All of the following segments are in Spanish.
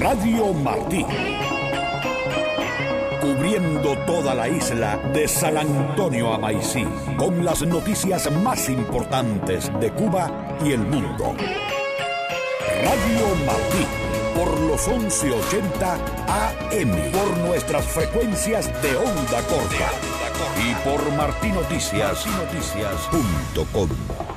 Radio Martí. Cubriendo toda la isla de San Antonio a Maicí, con las noticias más importantes de Cuba y el mundo. Radio Martí, por los 1180 AM, por nuestras frecuencias de onda corta y por martinoticias.com.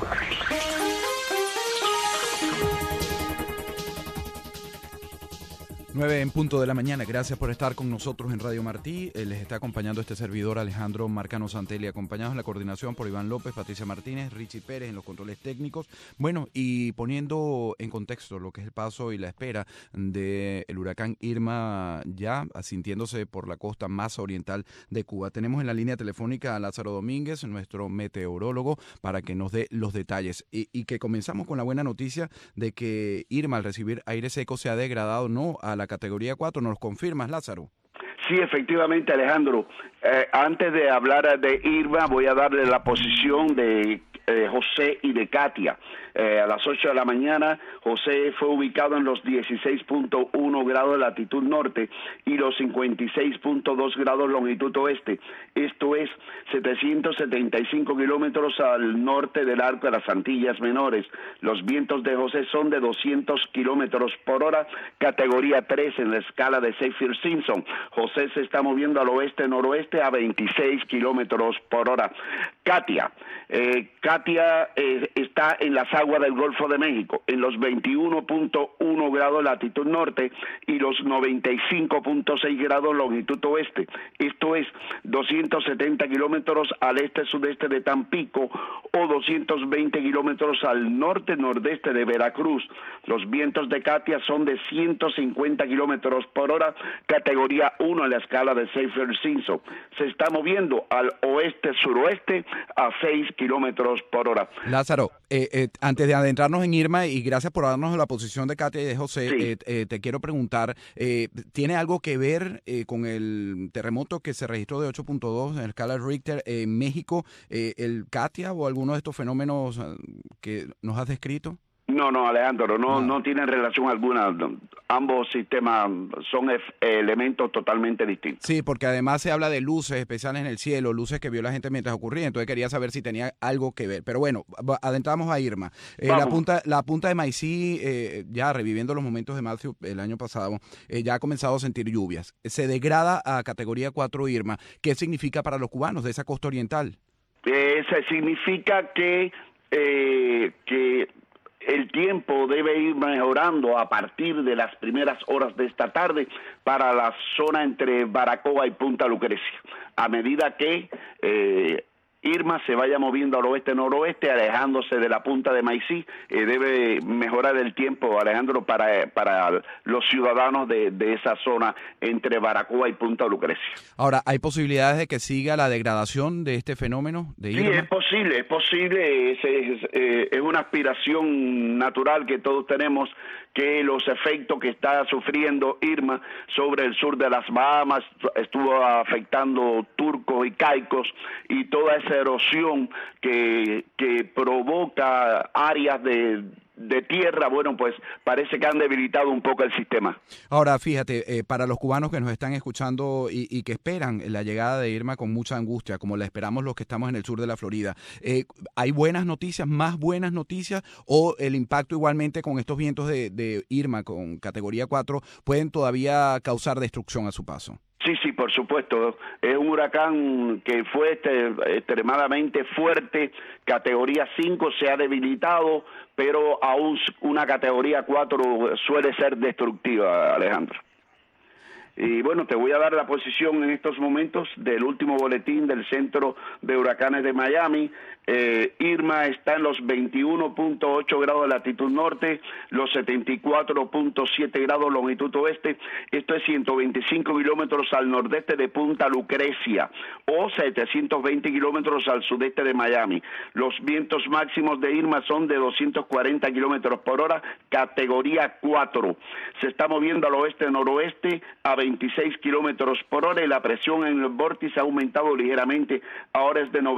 9 en punto de la mañana. Gracias por estar con nosotros en Radio Martí. Les está acompañando este servidor Alejandro Marcano Santelli, acompañados en la coordinación por Iván López, Patricia Martínez, Richie Pérez en los controles técnicos. Bueno, y poniendo en contexto lo que es el paso y la espera del huracán Irma ya asintiéndose por la costa más oriental de Cuba. Tenemos en la línea telefónica a Lázaro Domínguez, nuestro meteorólogo, para que nos dé los detalles. Y que comenzamos con la buena noticia de que Irma, al recibir aire seco, se ha degradado no a la categoría 4, ¿nos confirmas, Lázaro? Sí, efectivamente, Alejandro. Antes de hablar de Irma, voy a darle la posición de José y de Katia. A las 8 de la mañana, José fue ubicado en los 16.1 grados de latitud norte y los 56.2 grados longitud oeste. Esto es 775 kilómetros al norte del arco de las Antillas Menores. Los vientos de José son de 200 kilómetros por hora, categoría 3 en la escala de Saffir-Simpson. José se está moviendo al oeste-noroeste a 26 kilómetros por hora. Katia está en las aguas del Golfo de México, en los 21.1 grados de latitud norte y los 95.6 grados longitud oeste. Esto es 270 kilómetros al este-sudeste de Tampico o 220 kilómetros al norte-nordeste de Veracruz. Los vientos de Katia son de 150 kilómetros por hora, categoría 1 en la escala de Saffir-Simpson. Se está moviendo al oeste-suroeste a 6 kilómetros por hora. Lázaro, antes de adentrarnos en Irma, y gracias por darnos la posición de Katia y de José, sí. Te quiero preguntar, ¿tiene algo que ver con el terremoto que se registró de 8.2 en la escala Richter en México, el Katia, o alguno de estos fenómenos que nos has descrito? No, Alejandro, no tienen relación alguna. Ambos sistemas son elementos totalmente distintos. Sí, porque además se habla de luces especiales en el cielo, luces que vio la gente mientras ocurría, entonces quería saber si tenía algo que ver. Pero bueno, adentramos a Irma. La punta de Maicí, ya reviviendo los momentos de Matthew el año pasado, ya ha comenzado a sentir lluvias. Se degrada a categoría 4 Irma. ¿Qué significa para los cubanos de esa costa oriental? Significa que el tiempo debe ir mejorando a partir de las primeras horas de esta tarde para la zona entre Baracoa y Punta Lucrecia. A medida que Irma se vaya moviendo al oeste-noroeste, alejándose de la punta de Maicí, debe mejorar el tiempo, Alejandro, para los ciudadanos de esa zona entre Baracoa y Punta Lucrecia. Ahora, ¿hay posibilidades de que siga la degradación de este fenómeno de Irma? Sí, es posible, es una aspiración natural que todos tenemos, que los efectos que está sufriendo Irma sobre el sur de las Bahamas estuvo afectando turcos y caicos, y toda esa erosión que provoca áreas de tierra, bueno, pues parece que han debilitado un poco el sistema. Ahora, fíjate, para los cubanos que nos están escuchando y que esperan la llegada de Irma con mucha angustia, como la esperamos los que estamos en el sur de la Florida, ¿hay buenas noticias, más buenas noticias, o el impacto igualmente con estos vientos de Irma con categoría 4 pueden todavía causar destrucción a su paso? Sí, por supuesto. Es un huracán que fue extremadamente fuerte, categoría 5, se ha debilitado, pero aún una categoría 4 suele ser destructiva, Alejandro. Y bueno, te voy a dar la posición en estos momentos del último boletín del Centro de Huracanes de Miami. Irma está en los 21.8 grados de latitud norte, los 74.7 grados longitud oeste. Esto es 125 kilómetros al nordeste de Punta Lucrecia o 720 kilómetros al sudeste de Miami. Los vientos máximos de Irma son de 240 kilómetros por hora, categoría 4. Se está moviendo al oeste-noroeste a 26 kilómetros por hora y la presión en el vórtice ha aumentado ligeramente, ahora es de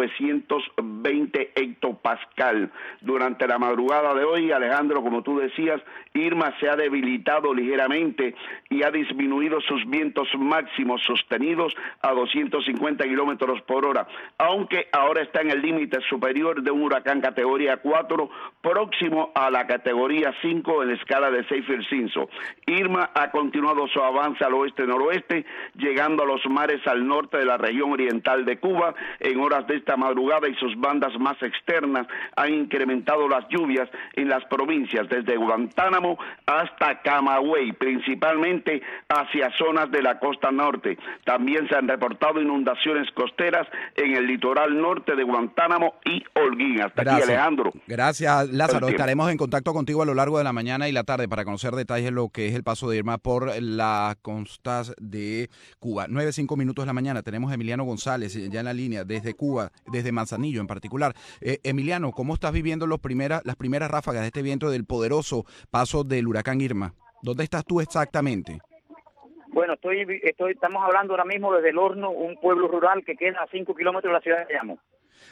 920 hectopascal. Durante la madrugada de hoy, Alejandro, como tú decías, Irma se ha debilitado ligeramente y ha disminuido sus vientos máximos sostenidos a 250 kilómetros por hora, aunque ahora está en el límite superior de un huracán categoría 4, próximo a la categoría 5 en la escala de Saffir-Simpson. Irma ha continuado su avance al oeste-noroeste, llegando a los mares al norte de la región oriental de Cuba en horas de esta madrugada, y sus bandas más externas han incrementado las lluvias en las provincias desde Guantánamo hasta Camagüey, principalmente hacia zonas de la costa norte. También se han reportado inundaciones costeras en el litoral norte de Guantánamo y Holguín. Hasta aquí, Alejandro. Gracias, Lázaro. Estaremos en contacto contigo a lo largo de la mañana y la tarde para conocer detalles de lo que es el paso de Irma por las costas de Cuba. 9:05 de la mañana. Tenemos a Emiliano González ya en la línea desde Cuba, desde Manzanillo en particular. Emiliano, ¿cómo estás viviendo las primeras ráfagas de este viento del poderoso paso del huracán Irma? ¿Dónde estás tú exactamente? Bueno, estamos hablando ahora mismo desde El Horno, un pueblo rural que queda a 5 kilómetros de la ciudad de Bayamo.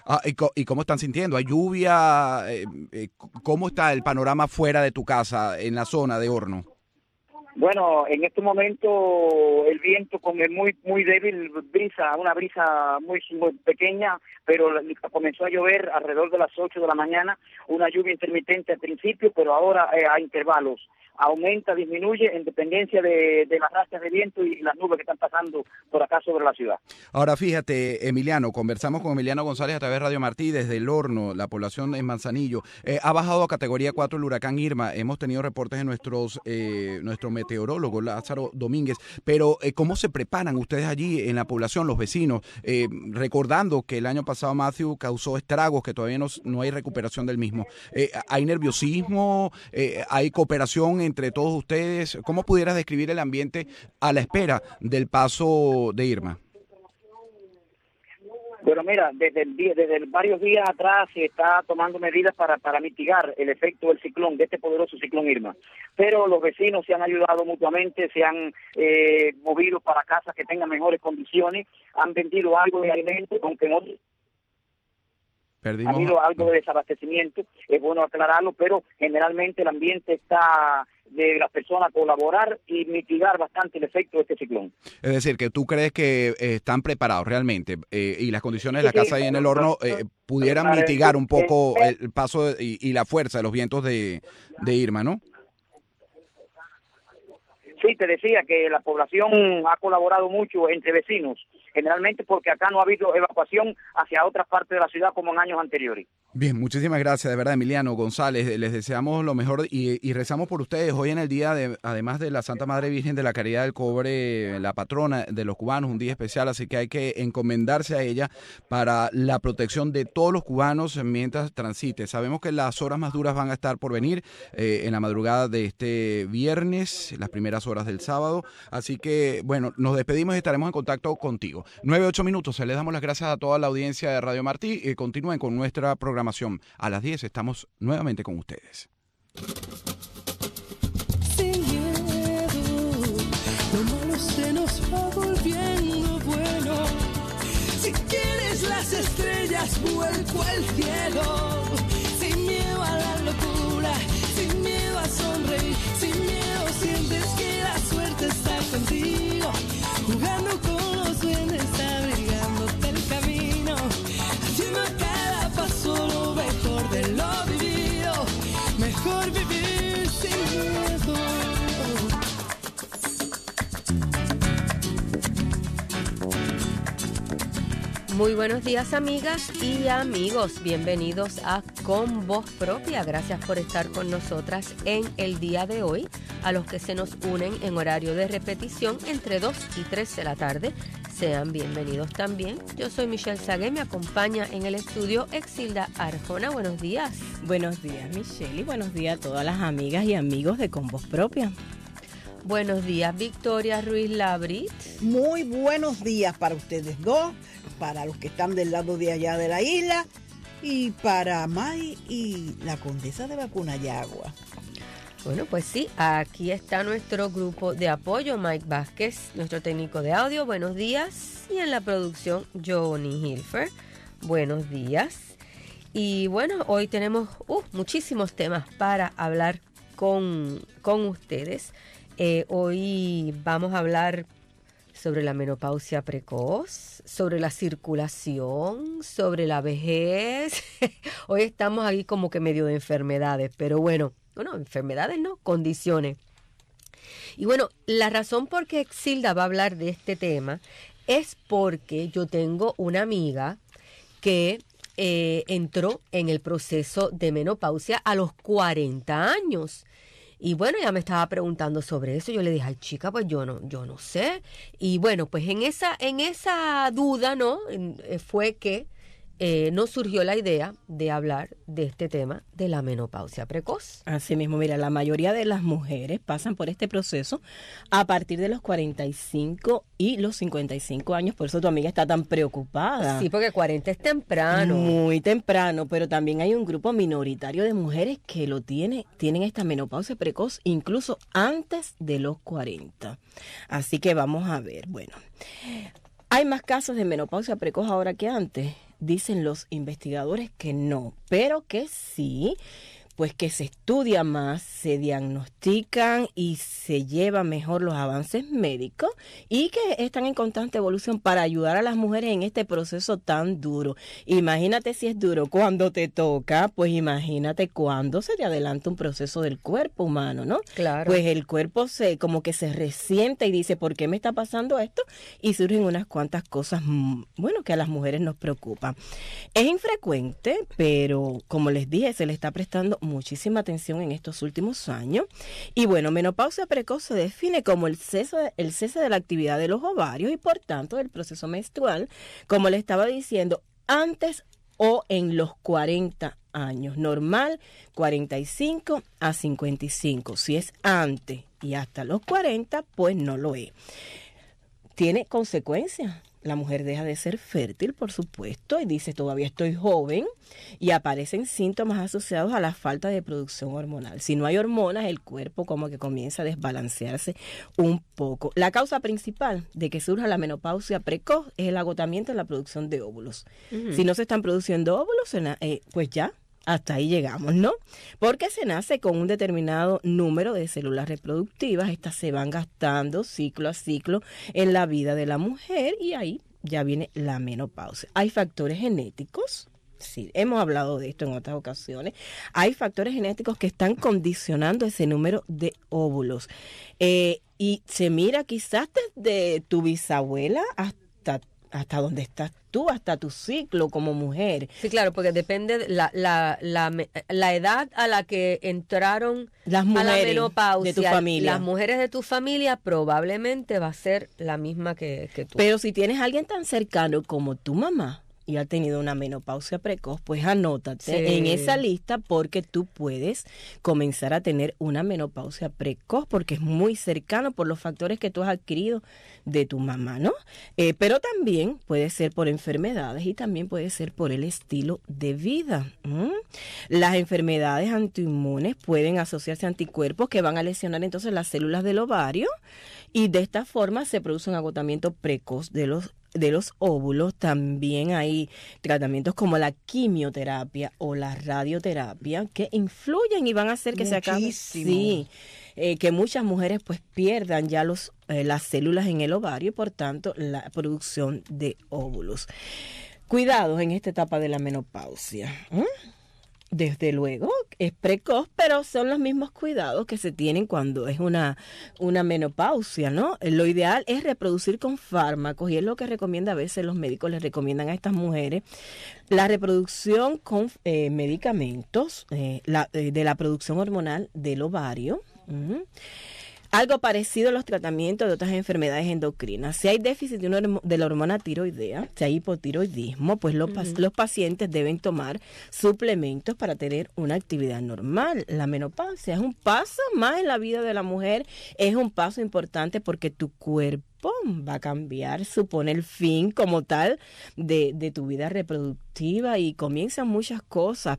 ¿Y cómo están sintiendo? ¿Hay lluvia? ¿Cómo está el panorama fuera de tu casa, en la zona de Horno? Bueno, en este momento el viento con el muy débil una brisa muy pequeña, pero comenzó a llover alrededor de las 8 de la mañana, una lluvia intermitente al principio, pero ahora a intervalos. Aumenta, disminuye en dependencia de las rachas de viento y las nubes que están pasando por acá sobre la ciudad. Ahora fíjate, Emiliano, conversamos con Emiliano González a través de Radio Martí desde El Horno, la población en Manzanillo. Ha bajado a categoría 4 el huracán Irma. Hemos tenido reportes de nuestro meteorólogo Lázaro Domínguez, pero ¿cómo se preparan ustedes allí en la población, los vecinos? Recordando que el año pasado Matthew causó estragos, que todavía no hay recuperación del mismo. ¿Hay nerviosismo? ¿Hay cooperación entre todos ustedes? ¿Cómo pudieras describir el ambiente a la espera del paso de Irma? Bueno, mira, desde varios días atrás se está tomando medidas para mitigar el efecto del ciclón, de este poderoso ciclón Irma. Pero los vecinos se han ayudado mutuamente, se han movido para casas que tengan mejores condiciones, han vendido algo de alimentos, aunque no ha habido algo de desabastecimiento, es bueno aclararlo, pero generalmente el ambiente está de las personas colaborar y mitigar bastante el efecto de este ciclón. Es decir, que tú crees que están preparados realmente y las condiciones de la casa ahí en El Horno pudieran mitigar un poco el paso y la fuerza de los vientos de Irma, ¿no? Sí, te decía que la población ha colaborado mucho entre vecinos, generalmente porque acá no ha habido evacuación hacia otras partes de la ciudad como en años anteriores. Bien, muchísimas gracias, de verdad, Emiliano González. Les deseamos lo mejor y rezamos por ustedes hoy en el día, además de la Santa Madre Virgen de la Caridad del Cobre, la patrona de los cubanos, un día especial, así que hay que encomendarse a ella para la protección de todos los cubanos mientras transite. Sabemos que las horas más duras van a estar por venir en la madrugada de este viernes, las primeras horas del sábado, así que, bueno, nos despedimos y estaremos en contacto contigo. 9:08, les damos las gracias a toda la audiencia de Radio Martí y continúen con nuestra programación. A las 10 estamos nuevamente con ustedes. Sin miedo, lo malo se nos va volviendo bueno. Si quieres las estrellas, vuelco al cielo. Sin miedo a la locura, sin miedo a sonreír, sin miedo sientes que la suerte está contigo. Jugando con los duendes, abrigándote el camino, haciendo cada paso lo mejor de lo vivido. Mejor vivir sin miedo. Muy buenos días, amigas y amigos. Bienvenidos a Con Voz Propia. Gracias por estar con nosotras en el día de hoy. A los que se nos unen en horario de repetición entre 2 y 3 de la tarde, sean bienvenidos también. Yo soy Michelle Sagué, me acompaña en el estudio Exilda Arjona. Buenos días. Buenos días, Michelle, y buenos días a todas las amigas y amigos de Con Voz Propia. Buenos días, Victoria Ruiz Labrit. Muy buenos días para ustedes dos, para los que están del lado de allá de la isla, y para May y la condesa de Vacunayagua. Bueno, pues sí, aquí está nuestro grupo de apoyo, Mike Vázquez, nuestro técnico de audio, buenos días, y en la producción, Johnny Hilfer, buenos días. Y bueno, hoy tenemos muchísimos temas para hablar con ustedes. Hoy vamos a hablar sobre la menopausia precoz, sobre la circulación, sobre la vejez. Hoy estamos ahí como que medio de enfermedades, pero bueno, enfermedades no, condiciones. Y bueno, la razón por qué Exilda va a hablar de este tema es porque yo tengo una amiga que entró en el proceso de menopausia a los 40 años. Y bueno, ella me estaba preguntando sobre eso. Yo le dije, ay chica, pues yo no sé. Y bueno, pues en esa duda, ¿no? Fue que nos surgió la idea de hablar de este tema de la menopausia precoz. Así mismo, mira, la mayoría de las mujeres pasan por este proceso a partir de los 45 y los 55 años, por eso tu amiga está tan preocupada. Sí, porque 40 es temprano. Muy temprano, pero también hay un grupo minoritario de mujeres que tienen esta menopausia precoz incluso antes de los 40. Así que vamos a ver, bueno, ¿hay más casos de menopausia precoz ahora que antes? Dicen los investigadores que no, pero que sí, pues que se estudia más, se diagnostican y se llevan mejor los avances médicos y que están en constante evolución para ayudar a las mujeres en este proceso tan duro. Imagínate si es duro cuando te toca, pues imagínate cuando se te adelanta un proceso del cuerpo humano, ¿no? Claro. Pues el cuerpo como que se resiente y dice, ¿por qué me está pasando esto? Y surgen unas cuantas cosas, bueno, que a las mujeres nos preocupan. Es infrecuente, pero como les dije, se le está prestando muchísima atención en estos últimos años. Y bueno, menopausia precoz se define como el cese de la actividad de los ovarios y por tanto del proceso menstrual, como le estaba diciendo, antes o en los 40 años. Normal, 45 a 55. Si es antes y hasta los 40, pues no lo es. Tiene consecuencias. La mujer deja de ser fértil, por supuesto, y dice, todavía estoy joven, y aparecen síntomas asociados a la falta de producción hormonal. Si no hay hormonas, el cuerpo como que comienza a desbalancearse un poco. La causa principal de que surja la menopausia precoz es el agotamiento de la producción de óvulos. Uh-huh. Si no se están produciendo óvulos, pues ya. Hasta ahí llegamos, ¿no? Porque se nace con un determinado número de células reproductivas. Estas se van gastando ciclo a ciclo en la vida de la mujer y ahí ya viene la menopausia. Hay factores genéticos. Sí, hemos hablado de esto en otras ocasiones. Hay factores genéticos que están condicionando ese número de óvulos. Y se mira quizás desde tu bisabuela hasta donde estás tú, hasta tu ciclo como mujer. Sí, claro, porque depende de la edad a la que entraron las mujeres a la menopausia. De tu familia. Las mujeres de tu familia probablemente va a ser la misma que tú. Pero si tienes a alguien tan cercano como tu mamá y ha tenido una menopausia precoz, pues anótate en esa lista porque tú puedes comenzar a tener una menopausia precoz porque es muy cercano por los factores que tú has adquirido de tu mamá, ¿no? Pero también puede ser por enfermedades y también puede ser por el estilo de vida. Las enfermedades autoinmunes pueden asociarse a anticuerpos que van a lesionar entonces las células del ovario y de esta forma se produce un agotamiento precoz de los óvulos. También hay tratamientos como la quimioterapia o la radioterapia que influyen y van a hacer que se acabe. Sí, que muchas mujeres pues pierdan ya las células en el ovario y por tanto la producción de óvulos. Cuidados en esta etapa de la menopausia. Desde luego, es precoz, pero son los mismos cuidados que se tienen cuando es una menopausia, ¿no? Lo ideal es reproducir con fármacos y es lo que recomienda a veces los médicos, les recomiendan a estas mujeres la reproducción con medicamentos de la producción hormonal del ovario. Algo parecido a los tratamientos de otras enfermedades endocrinas. Si hay déficit de la hormona tiroidea, si hay hipotiroidismo, pues los pacientes deben tomar suplementos para tener una actividad normal. La menopausia es un paso más en la vida de la mujer, es un paso importante porque tu cuerpo va a cambiar, supone el fin como tal de tu vida reproductiva y comienzan muchas cosas.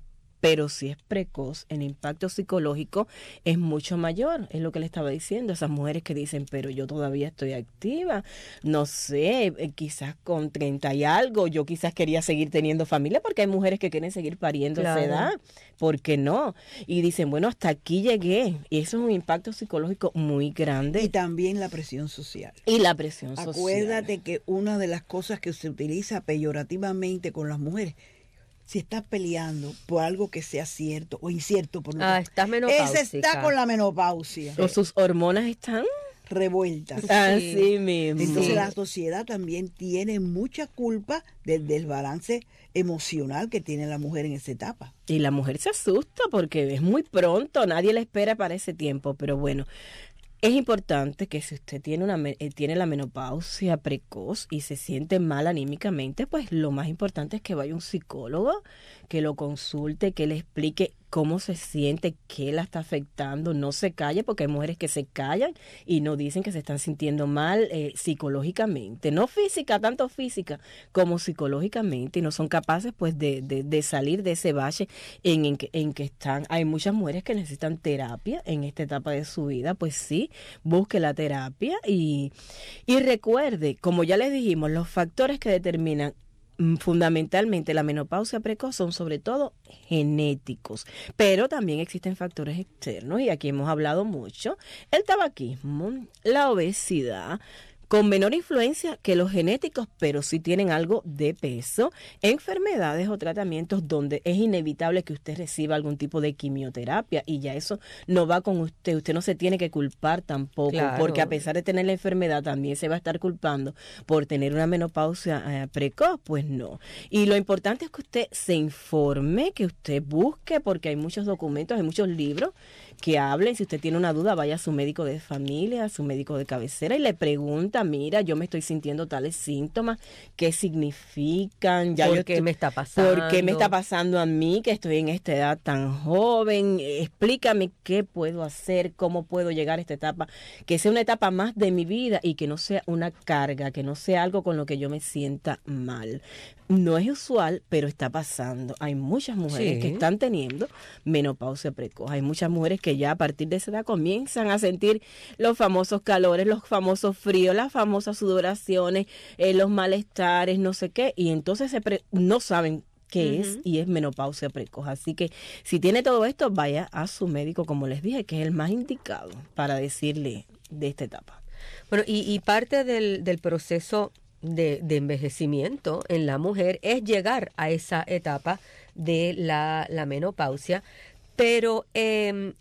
pero si es precoz, el impacto psicológico es mucho mayor, es lo que le estaba diciendo, esas mujeres que dicen, pero yo todavía estoy activa, no sé, quizás con 30 y algo, yo quizás quería seguir teniendo familia, porque hay mujeres que quieren seguir pariendo a esa edad, ¿por qué no? Y dicen, bueno, hasta aquí llegué, y eso es un impacto psicológico muy grande. Y también la presión social. Y la presión social. Acuérdate que una de las cosas que se utiliza peyorativamente con las mujeres, si estás peleando por algo que sea cierto o incierto, por lo estás menopáusica. ese está con la menopausia. O sus hormonas están revueltas. Así mismo. Entonces la sociedad también tiene mucha culpa del desbalance emocional que tiene la mujer en esa etapa. Y la mujer se asusta porque es muy pronto, nadie la espera para ese tiempo, pero bueno. Es importante que si usted tiene la menopausia precoz y se siente mal anímicamente, pues lo más importante es que vaya a un psicólogo, que lo consulte, que le explique cómo se siente, qué la está afectando, no se calle, porque hay mujeres que se callan y no dicen que se están sintiendo mal psicológicamente, no física, tanto física como psicológicamente, y no son capaces pues de salir de ese valle en que están. Hay muchas mujeres que necesitan terapia en esta etapa de su vida, pues sí, busque la terapia y recuerde, como ya les dijimos, los factores que determinan fundamentalmente la menopausia precoz son sobre todo genéticos, pero también existen factores externos y aquí hemos hablado mucho: el tabaquismo, la obesidad, con menor influencia que los genéticos, pero sí tienen algo de peso, enfermedades o tratamientos donde es inevitable que usted reciba algún tipo de quimioterapia, y ya eso no va con usted no se tiene que culpar tampoco, porque a pesar de tener la enfermedad también se va a estar culpando por tener una menopausia precoz, pues no. Y lo importante es que usted se informe, que usted busque, porque hay muchos documentos, hay muchos libros que hablen. Si usted tiene una duda, vaya a su médico de familia, a su médico de cabecera y le pregunta: mira, yo me estoy sintiendo tales síntomas, ¿qué significan? ¿Por qué me está pasando? ¿Por qué me está pasando a mí, que estoy en esta edad tan joven? Explícame qué puedo hacer, cómo puedo llegar a esta etapa, que sea una etapa más de mi vida y que no sea una carga, que no sea algo con lo que yo me sienta mal. No es usual, pero está pasando. Hay muchas mujeres que están teniendo menopausia precoz. Hay muchas mujeres que ya a partir de esa edad comienzan a sentir los famosos calores, los famosos fríos, las famosas sudoraciones, los malestares, no sé qué, y entonces no saben qué es, y es menopausia precoz. Así que si tiene todo esto, vaya a su médico, como les dije, que es el más indicado para decirle de esta etapa. Bueno, y parte del proceso de envejecimiento en la mujer es llegar a esa etapa de la menopausia, pero en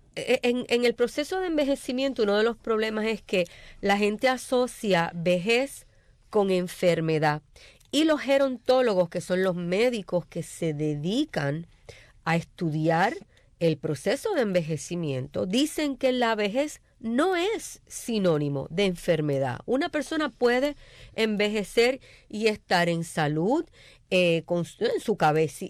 el proceso de envejecimiento uno de los problemas es que la gente asocia vejez con enfermedad, y los gerontólogos, que son los médicos que se dedican a estudiar el proceso de envejecimiento, dicen que la vejez no es sinónimo de enfermedad. Una persona puede envejecer y estar en salud, en su cabeza,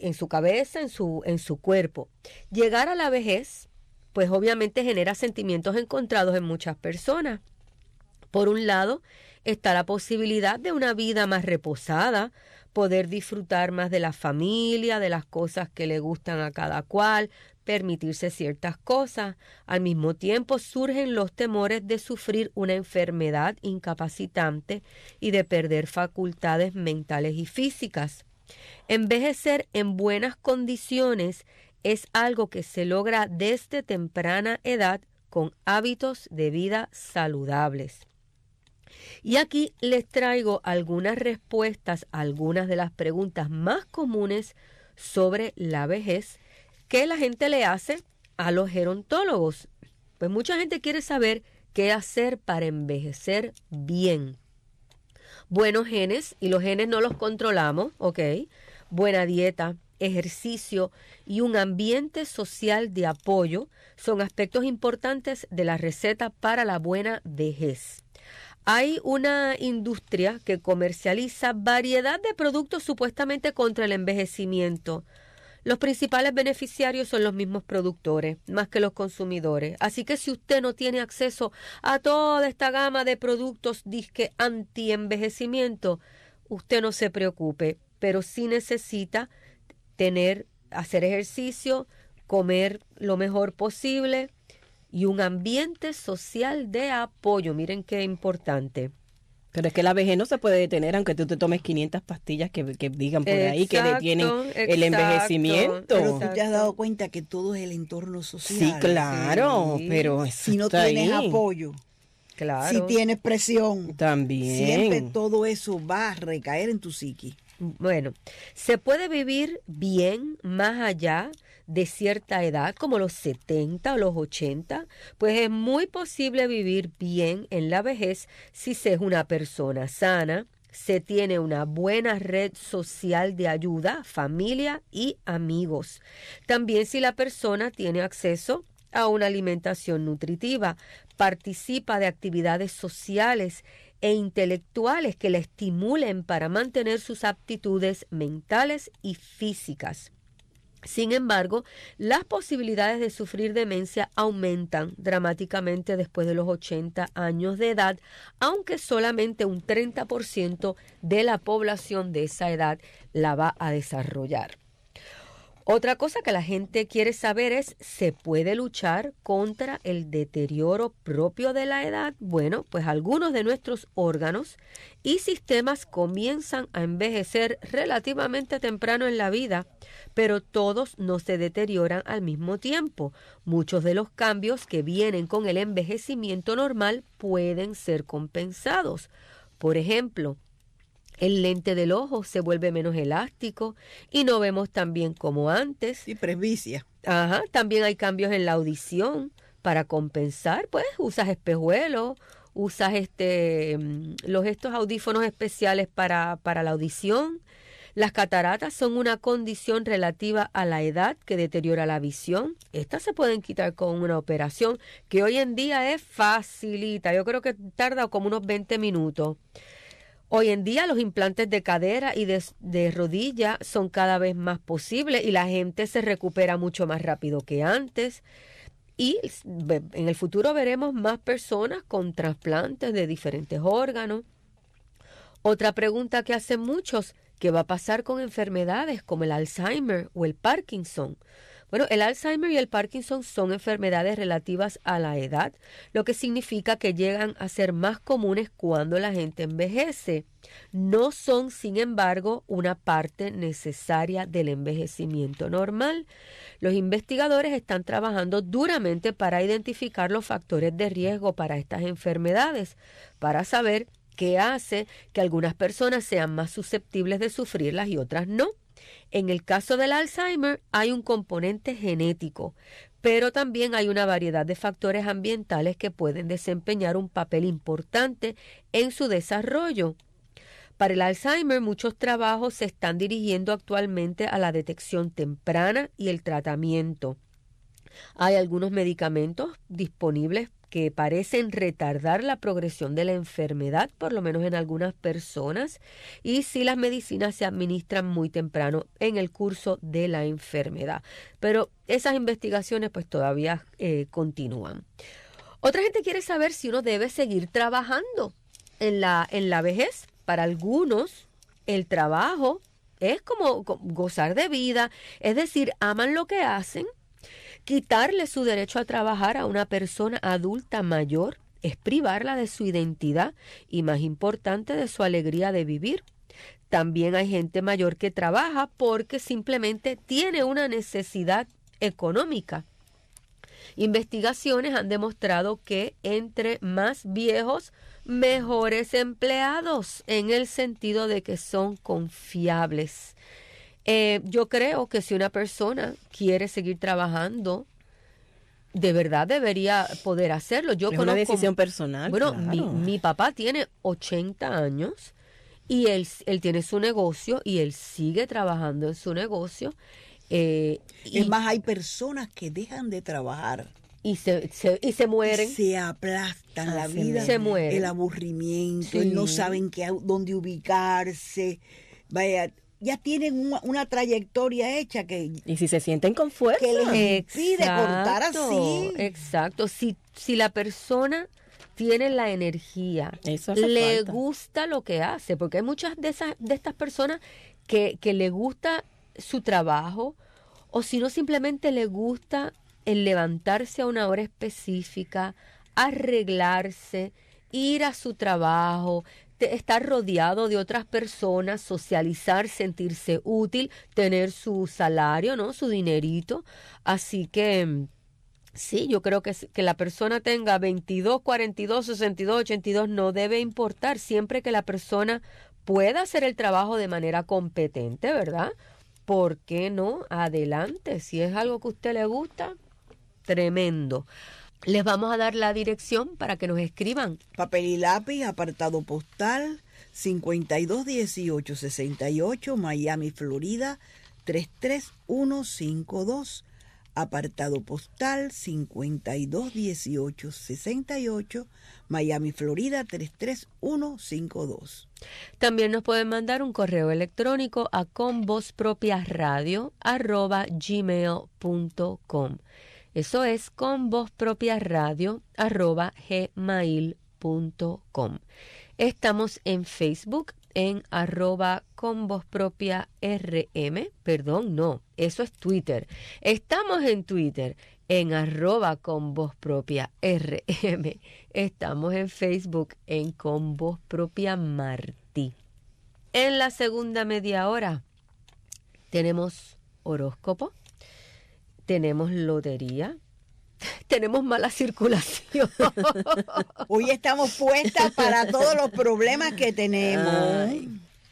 en su cuerpo. Llegar a la vejez, pues obviamente genera sentimientos encontrados en muchas personas. Por un lado, está la posibilidad de una vida más reposada, poder disfrutar más de la familia, de las cosas que le gustan a cada cual, permitirse ciertas cosas. Al mismo tiempo surgen los temores de sufrir una enfermedad incapacitante y de perder facultades mentales y físicas. Envejecer en buenas condiciones es algo que se logra desde temprana edad con hábitos de vida saludables. Y aquí les traigo algunas respuestas a algunas de las preguntas más comunes sobre la vejez que la gente le hace a los gerontólogos. Pues mucha gente quiere saber qué hacer para envejecer bien. Buenos genes, y los genes no los controlamos, ¿ok? Buena dieta, ejercicio y un ambiente social de apoyo son aspectos importantes de la receta para la buena vejez. Hay una industria que comercializa variedad de productos supuestamente contra el envejecimiento. Los principales beneficiarios son los mismos productores, más que los consumidores. Así que si usted no tiene acceso a toda esta gama de productos disque anti-envejecimiento, usted no se preocupe, pero sí necesita tener hacer ejercicio, comer lo mejor posible y un ambiente social de apoyo. Miren qué importante. Pero es que la vejez no se puede detener aunque tú te tomes 500 pastillas que digan por ahí que detienen el envejecimiento. Pero tú te has dado cuenta que todo es el entorno social. Sí, claro, sí. pero si no tienes apoyo, Claro. si tienes presión, también siempre todo eso va a recaer en tu psiqui. Bueno, se puede vivir bien más allá de cierta edad, como los 70 o los 80, pues es muy posible vivir bien en la vejez si se es una persona sana, se tiene una buena red social de ayuda, familia y amigos. También si la persona tiene acceso a una alimentación nutritiva, participa de actividades sociales e intelectuales que le estimulen para mantener sus aptitudes mentales y físicas. Sin embargo, las posibilidades de sufrir demencia aumentan dramáticamente después de los 80 años de edad, aunque solamente un 30% de la población de esa edad la va a desarrollar. Otra cosa que la gente quiere saber es, ¿se puede luchar contra el deterioro propio de la edad? Bueno, pues algunos de nuestros órganos y sistemas comienzan a envejecer relativamente temprano en la vida, pero todos no se deterioran al mismo tiempo. Muchos de los cambios que vienen con el envejecimiento normal pueden ser compensados. Por ejemplo, el lente del ojo se vuelve menos elástico y no vemos tan bien como antes. Y presbicia. Ajá, también hay cambios en la audición. Para compensar, pues usas espejuelos, usas estos audífonos especiales para la audición. Las cataratas son una condición relativa a la edad que deteriora la visión. Estas se pueden quitar con una operación que hoy en día es facilita. Yo creo que tarda como unos 20 minutos. Hoy en día los implantes de cadera y de rodilla son cada vez más posibles y la gente se recupera mucho más rápido que antes. Y en el futuro veremos más personas con trasplantes de diferentes órganos. Otra pregunta que hacen muchos, ¿qué va a pasar con enfermedades como el Alzheimer o el Parkinson? Bueno, el Alzheimer y el Parkinson son enfermedades relativas a la edad, lo que significa que llegan a ser más comunes cuando la gente envejece. No son, sin embargo, una parte necesaria del envejecimiento normal. Los investigadores están trabajando duramente para identificar los factores de riesgo para estas enfermedades, para saber qué hace que algunas personas sean más susceptibles de sufrirlas y otras no. En el caso del Alzheimer hay un componente genético, pero también hay una variedad de factores ambientales que pueden desempeñar un papel importante en su desarrollo. Para el Alzheimer, muchos trabajos se están dirigiendo actualmente a la detección temprana y el tratamiento. Hay algunos medicamentos disponibles que parecen retardar la progresión de la enfermedad, por lo menos en algunas personas, y si las medicinas se administran muy temprano en el curso de la enfermedad. Pero esas investigaciones pues todavía continúan. Otra gente quiere saber si uno debe seguir trabajando en la vejez. Para algunos, el trabajo es como gozar de vida, es decir, aman lo que hacen. Quitarle su derecho a trabajar a una persona adulta mayor es privarla de su identidad y, más importante, de su alegría de vivir. También hay gente mayor que trabaja porque simplemente tiene una necesidad económica. Investigaciones han demostrado que entre más viejos, mejores empleados, en el sentido de que son confiables. Yo creo que si una persona quiere seguir trabajando, de verdad debería poder hacerlo. Es una decisión personal. Bueno, claro. mi papá tiene 80 años y él tiene su negocio y él sigue trabajando en su negocio. Es más, hay personas que dejan de trabajar. Y se mueren. Se aplastan la vida. Se mueren. El aburrimiento, Sí. no saben dónde ubicarse. Vaya, ya tienen una trayectoria hecha y si se sienten con fuerza, que les impide cortar así. Exacto. Si la persona tiene la energía, Eso hace le falta. gusta lo que hace, porque hay muchas de estas personas que le gusta su trabajo o si no simplemente le gusta el levantarse a una hora específica, arreglarse, ir a su trabajo, estar rodeado de otras personas, socializar, sentirse útil, tener su salario, ¿no? Su dinerito. Así que sí, yo creo que la persona tenga 22, 42, 62, 82, no debe importar, siempre que la persona pueda hacer el trabajo de manera competente, ¿verdad? ¿Por qué no? Adelante, si es algo que a usted le gusta, tremendo. Les vamos a dar la dirección para que nos escriban. Papel y lápiz, apartado postal 521868, Miami, Florida 33152. Apartado postal 521868, Miami, Florida 33152. También nos pueden mandar un correo electrónico a convozpropiaradio@gmail.com. Eso es convozpropiaradio@gmail.com. Estamos en Facebook en @convozpropiarm. Perdón, no, eso es Twitter. Estamos en Twitter en @convozpropiarm. Estamos en Facebook en convozpropiamartí. En la segunda media hora tenemos horóscopo, tenemos lotería, tenemos mala circulación. Hoy estamos puestas para todos los problemas que tenemos. Ay.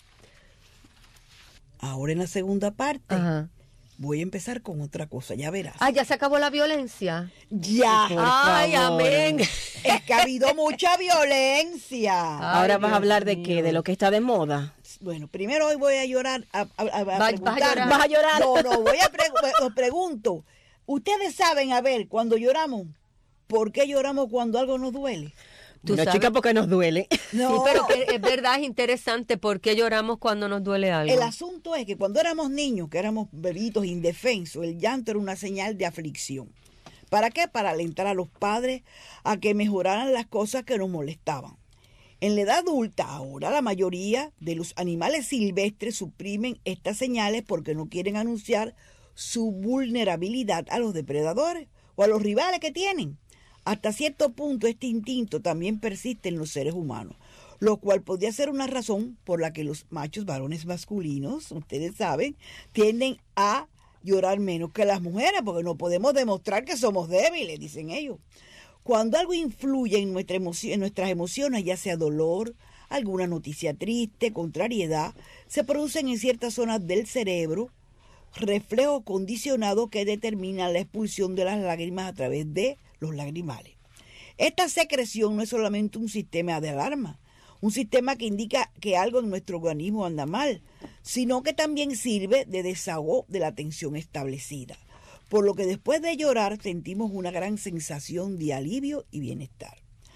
Ahora en la segunda parte voy a empezar con otra cosa, ya verás. Ah, ya se acabó la violencia. Ya. Ay, amén. Es que ha habido mucha violencia. Ahora vas a hablar de qué, de lo que está de moda. Bueno, primero hoy voy a llorar. ¿Vas a llorar? No, os pregunto. Ustedes saben, a ver, cuando lloramos, ¿por qué lloramos cuando algo nos duele? Bueno, chica, porque nos duele. No. Sí, pero que es verdad, es interesante por qué lloramos cuando nos duele algo. El asunto es que cuando éramos niños, que éramos bebitos indefensos, el llanto era una señal de aflicción. ¿Para qué? Para alentar a los padres a que mejoraran las cosas que nos molestaban. En la edad adulta, ahora la mayoría de los animales silvestres suprimen estas señales porque no quieren anunciar su vulnerabilidad a los depredadores o a los rivales que tienen. Hasta cierto punto este instinto también persiste en los seres humanos, lo cual podría ser una razón por la que los machos varones masculinos, ustedes saben, tienden a llorar menos que las mujeres, porque no podemos demostrar que somos débiles, dicen ellos. Cuando algo influye en nuestras emociones, ya sea dolor, alguna noticia triste, contrariedad, se producen en ciertas zonas del cerebro reflejos condicionados que determinan la expulsión de las lágrimas a través de los lagrimales. Esta secreción no es solamente un sistema de alarma, un sistema que indica que algo en nuestro organismo anda mal, sino que también sirve de desahogo de la tensión establecida, por lo que después de llorar sentimos una gran sensación de alivio y bienestar.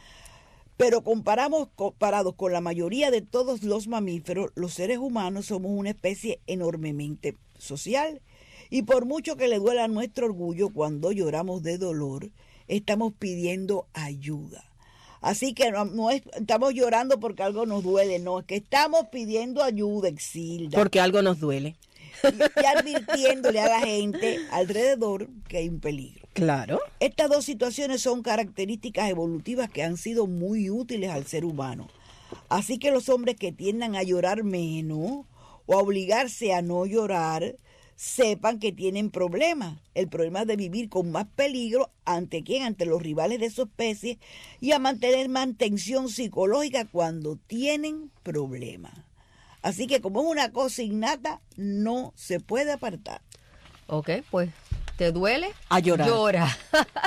Pero comparados con la mayoría de todos los mamíferos, los seres humanos somos una especie enormemente social, y por mucho que le duela nuestro orgullo cuando lloramos de dolor, estamos pidiendo ayuda. Así que no estamos llorando porque algo nos duele, no, es que estamos pidiendo ayuda, Exilda. Porque algo nos duele. Y advirtiéndole a la gente alrededor que hay un peligro. Claro. Estas dos situaciones son características evolutivas que han sido muy útiles al ser humano. Así que los hombres que tiendan a llorar menos o a obligarse a no llorar, sepan que tienen problemas. El problema de vivir con más peligro, ¿ante quién? Ante los rivales de su especie, y a mantener mantención psicológica cuando tienen problemas. Así que como es una cosa innata, no se puede apartar. Ok, pues, ¿te duele? A llorar. Llora.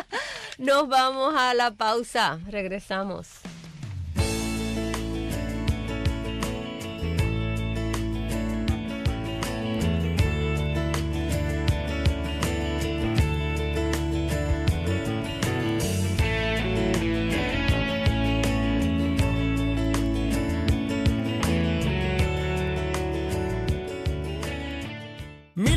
Nos vamos a la pausa. Regresamos.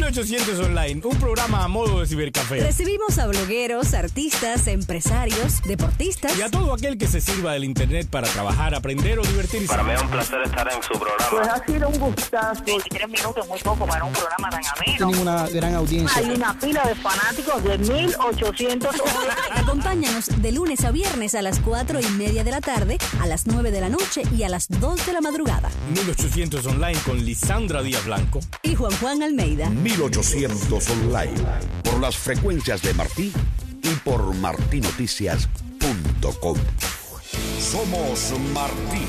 1800 Online, un programa a modo de cibercafé. Recibimos a blogueros, artistas, empresarios, deportistas y a todo aquel que se sirva del internet para trabajar, aprender o divertirse. Para mí es un placer estar en su programa. Pues ha sido un gustazo. 23 minutos, muy poco para un programa tan ameno. Tienen una gran audiencia. Hay una pila de fanáticos de 1800 Online. Acompáñanos de lunes a viernes a las 4:30 de la tarde, a las 9 de la noche y a las 2 de la madrugada. 1800 Online con Lisandra Díaz Blanco y Juan Almeida. 1800 Online, por las frecuencias de Martí y por martinoticias.com. Somos Martí.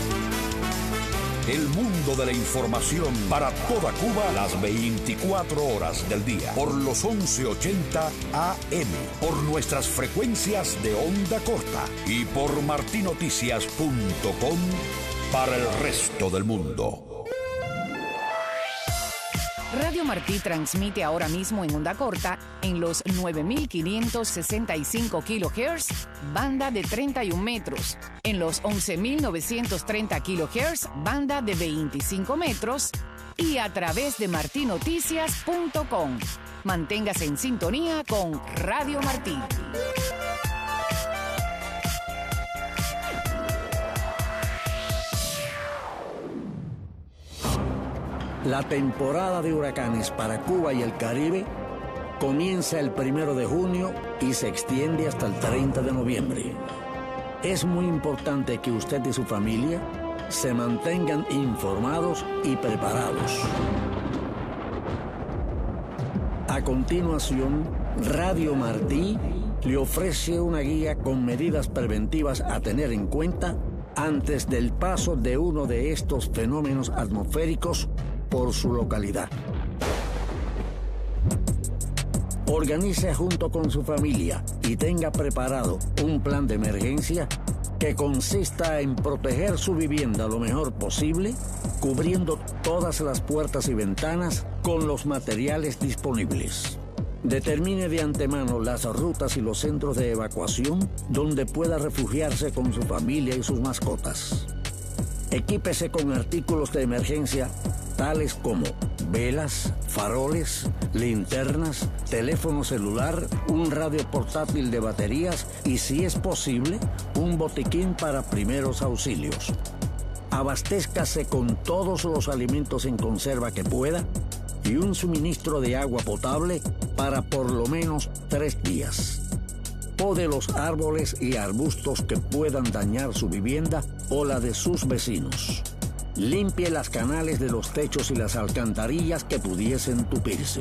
El mundo de la información para toda Cuba las 24 horas del día. Por los 1180 AM. Por nuestras frecuencias de onda corta. Y por martinoticias.com para el resto del mundo. Radio Martí transmite ahora mismo en onda corta en los 9.565 kHz, banda de 31 metros, en los 11.930 kHz, banda de 25 metros y a través de martinoticias.com. Manténgase en sintonía con Radio Martí. La temporada de huracanes para Cuba y el Caribe comienza el 1 de junio y se extiende hasta el 30 de noviembre. Es muy importante que usted y su familia se mantengan informados y preparados. A continuación, Radio Martí le ofrece una guía con medidas preventivas a tener en cuenta antes del paso de uno de estos fenómenos atmosféricos por su localidad. Organice junto con su familia y tenga preparado un plan de emergencia que consista en proteger su vivienda lo mejor posible, cubriendo todas las puertas y ventanas con los materiales disponibles. Determine de antemano las rutas y los centros de evacuación donde pueda refugiarse con su familia y sus mascotas. Equípese con artículos de emergencia tales como velas, faroles, linternas, teléfono celular, un radio portátil de baterías y, si es posible, un botiquín para primeros auxilios. Abastézcase con todos los alimentos en conserva que pueda y un suministro de agua potable para por lo menos 3 días. Pode los árboles y arbustos que puedan dañar su vivienda o la de sus vecinos. Limpie las canales de los techos y las alcantarillas que pudiesen tupirse.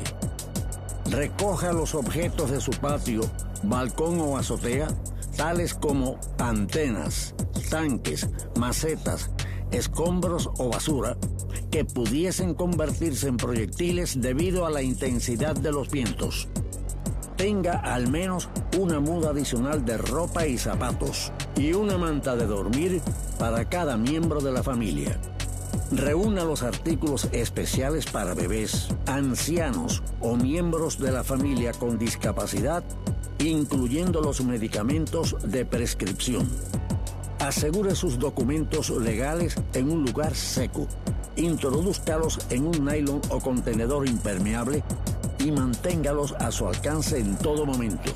Recoja los objetos de su patio, balcón o azotea, tales como antenas, tanques, macetas, escombros o basura, que pudiesen convertirse en proyectiles debido a la intensidad de los vientos. Tenga al menos una muda adicional de ropa y zapatos y una manta de dormir para cada miembro de la familia. Reúna los artículos especiales para bebés, ancianos o miembros de la familia con discapacidad, incluyendo los medicamentos de prescripción. Asegure sus documentos legales en un lugar seco. Introdúzcalos en un nylon o contenedor impermeable y manténgalos a su alcance en todo momento.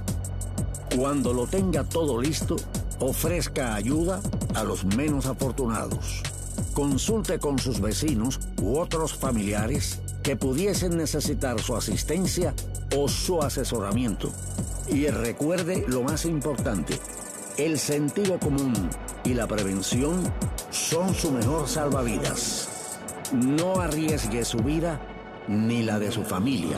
Cuando lo tenga todo listo, ofrezca ayuda a los menos afortunados. Consulte con sus vecinos u otros familiares que pudiesen necesitar su asistencia o su asesoramiento. Y recuerde lo más importante: el sentido común y la prevención son su mejor salvavidas. No arriesgue su vida ni la de su familia.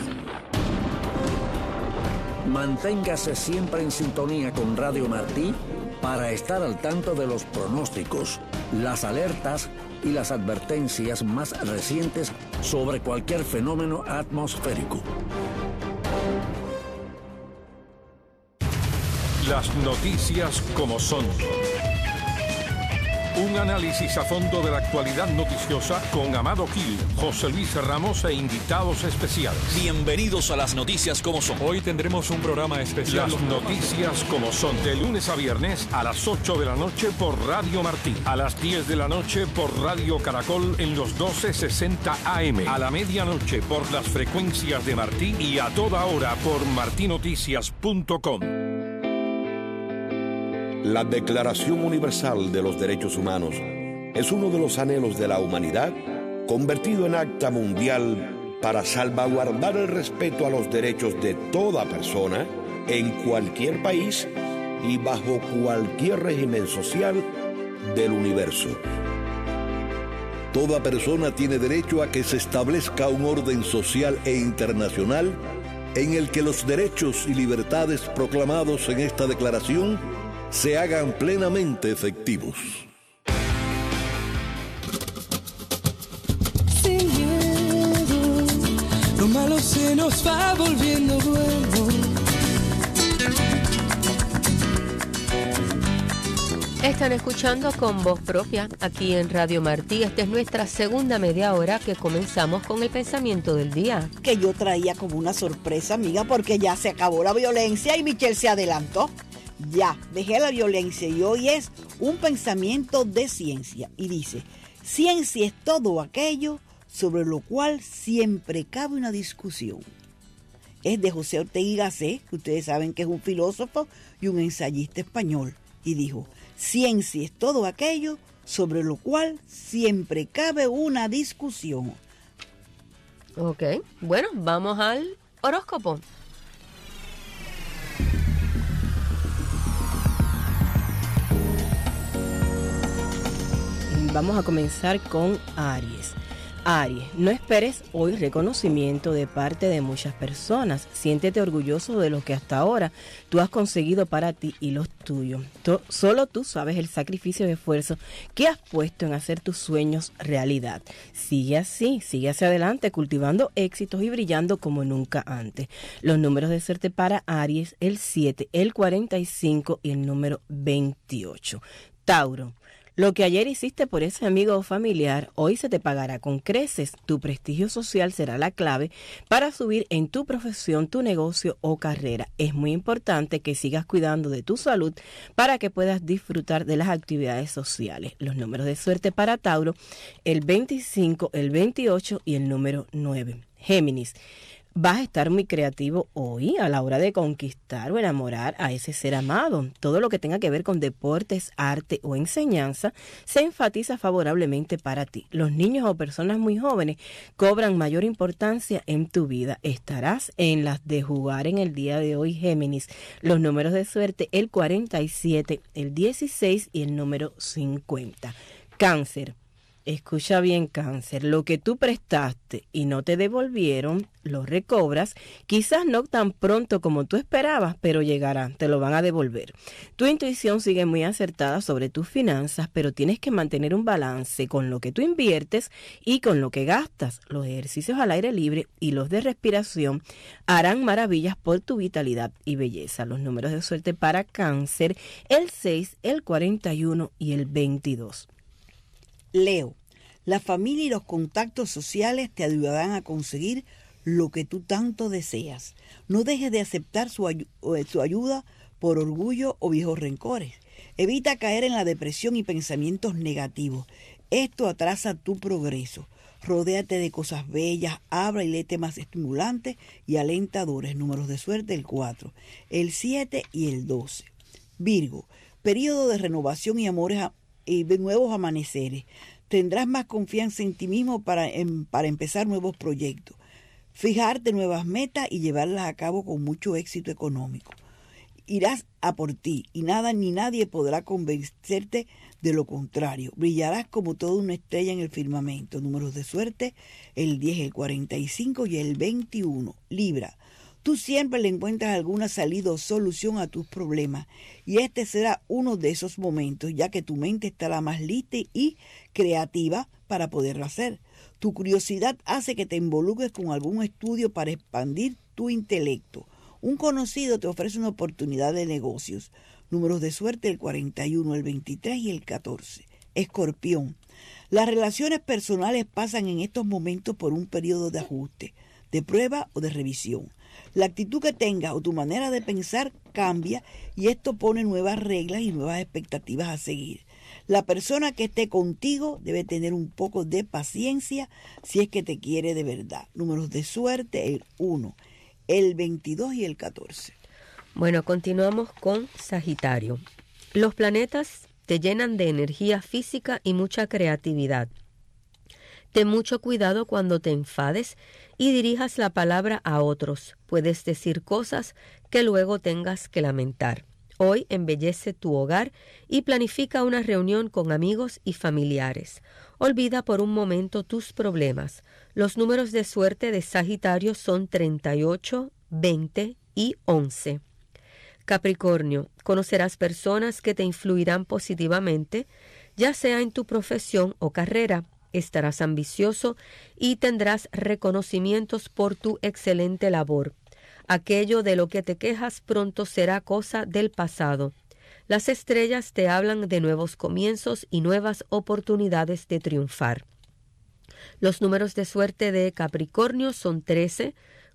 Manténgase siempre en sintonía con Radio Martí para estar al tanto de los pronósticos, las alertas y las advertencias más recientes sobre cualquier fenómeno atmosférico. Las noticias como son. Un análisis a fondo de la actualidad noticiosa con Amado Gil, José Luis Ramos e invitados especiales. Bienvenidos a las noticias como son. Hoy tendremos un programa especial. Las noticias como son. De lunes a viernes a las 8 de la noche por Radio Martí. A las 10 de la noche por Radio Caracol en los 1260 AM. A la medianoche por las frecuencias de Martí y a toda hora por martinoticias.com. La Declaración Universal de los Derechos Humanos es uno de los anhelos de la humanidad convertido en acta mundial para salvaguardar el respeto a los derechos de toda persona en cualquier país y bajo cualquier régimen social del universo. Toda persona tiene derecho a que se establezca un orden social e internacional en el que los derechos y libertades proclamados en esta declaración se hagan plenamente efectivos. Sin miedo, lo malo se nos va volviendo bueno. Están escuchando Con Voz Propia aquí en Radio Martí. Esta es nuestra segunda media hora que comenzamos con el pensamiento del día. Que yo traía como una sorpresa, amiga, porque ya se acabó la violencia y Michelle se adelantó. Ya, dejé la violencia y hoy es un pensamiento de ciencia. Y dice, ciencia es todo aquello sobre lo cual siempre cabe una discusión. Es de José Ortega y Gasset, que ustedes saben que es un filósofo y un ensayista español. Y dijo, ciencia es todo aquello sobre lo cual siempre cabe una discusión. Ok, bueno, vamos al horóscopo. Vamos a comenzar con Aries. Aries, no esperes hoy reconocimiento de parte de muchas personas. Siéntete orgulloso de lo que hasta ahora tú has conseguido para ti y los tuyos. Solo tú sabes el sacrificio y esfuerzo que has puesto en hacer tus sueños realidad. Sigue así, sigue hacia adelante, cultivando éxitos y brillando como nunca antes. Los números de suerte para Aries, el 7, el 45 y el número 28. Tauro. Lo que ayer hiciste por ese amigo o familiar, hoy se te pagará con creces. Tu prestigio social será la clave para subir en tu profesión, tu negocio o carrera. Es muy importante que sigas cuidando de tu salud para que puedas disfrutar de las actividades sociales. Los números de suerte para Tauro, el 25, el 28 y el número 9. Géminis. Vas a estar muy creativo hoy a la hora de conquistar o enamorar a ese ser amado. Todo lo que tenga que ver con deportes, arte o enseñanza se enfatiza favorablemente para ti. Los niños o personas muy jóvenes cobran mayor importancia en tu vida. Estarás en las de jugar en el día de hoy, Géminis. Los números de suerte, el 47, el 16 y el número 50. Cáncer. Escucha bien, Cáncer, lo que tú prestaste y no te devolvieron, lo recobras, quizás no tan pronto como tú esperabas, pero llegará, te lo van a devolver. Tu intuición sigue muy acertada sobre tus finanzas, pero tienes que mantener un balance con lo que tú inviertes y con lo que gastas. Los ejercicios al aire libre y los de respiración harán maravillas por tu vitalidad y belleza. Los números de suerte para Cáncer, el 6, el 41 y el 22. Leo, la familia y los contactos sociales te ayudarán a conseguir lo que tú tanto deseas. No dejes de aceptar su ayuda por orgullo o viejos rencores. Evita caer en la depresión y pensamientos negativos. Esto atrasa tu progreso. Rodéate de cosas bellas, habla y lee temas estimulantes y alentadores. Números de suerte, el 4, el 7 y el 12. Virgo, periodo de renovación y amores y de nuevos amaneceres. Tendrás más confianza en ti mismo para empezar nuevos proyectos, fijarte nuevas metas y llevarlas a cabo con mucho éxito económico. Irás a por ti y nada ni nadie podrá convencerte de lo contrario. Brillarás como toda una estrella en el firmamento. Números de suerte, el 10, el 45 y el 21. Libra. Tú siempre le encuentras alguna salida o solución a tus problemas y este será uno de esos momentos, ya que tu mente estará más lista y creativa para poderlo hacer. Tu curiosidad hace que te involucres con algún estudio para expandir tu intelecto. Un conocido te ofrece una oportunidad de negocios. Números de suerte, el 41, el 23 y el 14. Escorpión. Las relaciones personales pasan en estos momentos por un periodo de ajuste, de prueba o de revisión. La actitud que tengas o tu manera de pensar cambia y esto pone nuevas reglas y nuevas expectativas a seguir. La persona que esté contigo debe tener un poco de paciencia si es que te quiere de verdad. Números de suerte, el 1, el 22 y el 14. Bueno, continuamos con Sagitario. Los planetas te llenan de energía física y mucha creatividad. Ten mucho cuidado cuando te enfades y dirijas la palabra a otros. Puedes decir cosas que luego tengas que lamentar. Hoy embellece tu hogar y planifica una reunión con amigos y familiares. Olvida por un momento tus problemas. Los números de suerte de Sagitario son 38, 20 y 11. Capricornio, conocerás personas que te influirán positivamente, ya sea en tu profesión o carrera. Estarás ambicioso y tendrás reconocimientos por tu excelente labor. Aquello de lo que te quejas pronto será cosa del pasado. Las estrellas te hablan de nuevos comienzos y nuevas oportunidades de triunfar. Los números de suerte de Capricornio son 13,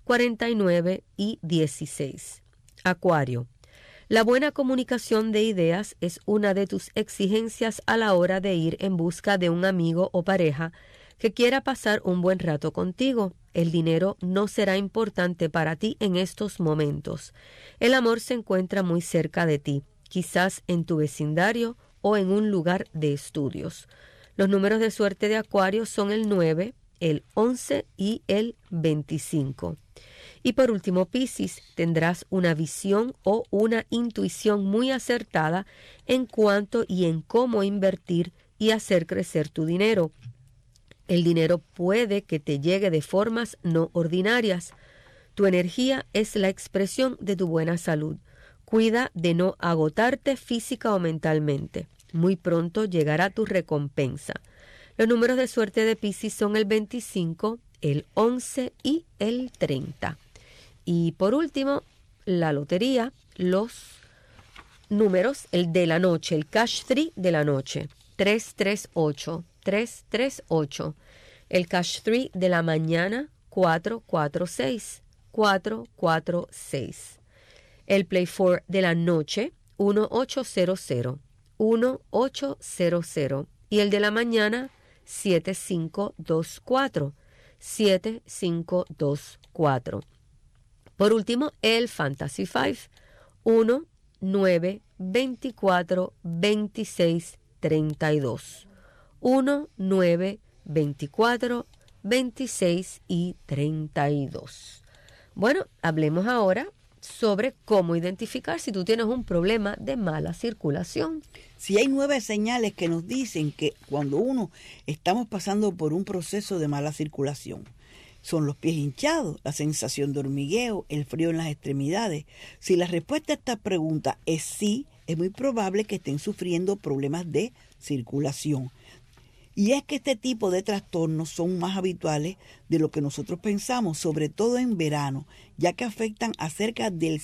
49 y 16. Acuario. La buena comunicación de ideas es una de tus exigencias a la hora de ir en busca de un amigo o pareja que quiera pasar un buen rato contigo. El dinero no será importante para ti en estos momentos. El amor se encuentra muy cerca de ti, quizás en tu vecindario o en un lugar de estudios. Los números de suerte de Acuario son el 9, el 11 y el 25. Y por último, Piscis, tendrás una visión o una intuición muy acertada en cuanto y en cómo invertir y hacer crecer tu dinero. El dinero puede que te llegue de formas no ordinarias. Tu energía es la expresión de tu buena salud. Cuida de no agotarte física o mentalmente. Muy pronto llegará tu recompensa. Los números de suerte de Piscis son el 25, el 11 y el 30. Y por último, la lotería, los números, el de la noche, el cash 3 de la noche, 338, 338. El cash 3 de la mañana, 446, 446. El play 4 de la noche, 1800, 1800. Y el de la mañana, 7524, 7524. Por último, el Fantasy 5, 1, 9, 24, 26, 32. 1, 9, 24, 26 y 32. Bueno, hablemos ahora sobre cómo identificar si tú tienes un problema de mala circulación. Si hay 9 señales que nos dicen que cuando uno estamos pasando por un proceso de mala circulación, son los pies hinchados, la sensación de hormigueo, el frío en las extremidades. Si la respuesta a esta pregunta es sí, es muy probable que estén sufriendo problemas de circulación. Y es que este tipo de trastornos son más habituales de lo que nosotros pensamos, sobre todo en verano, ya que afectan a cerca del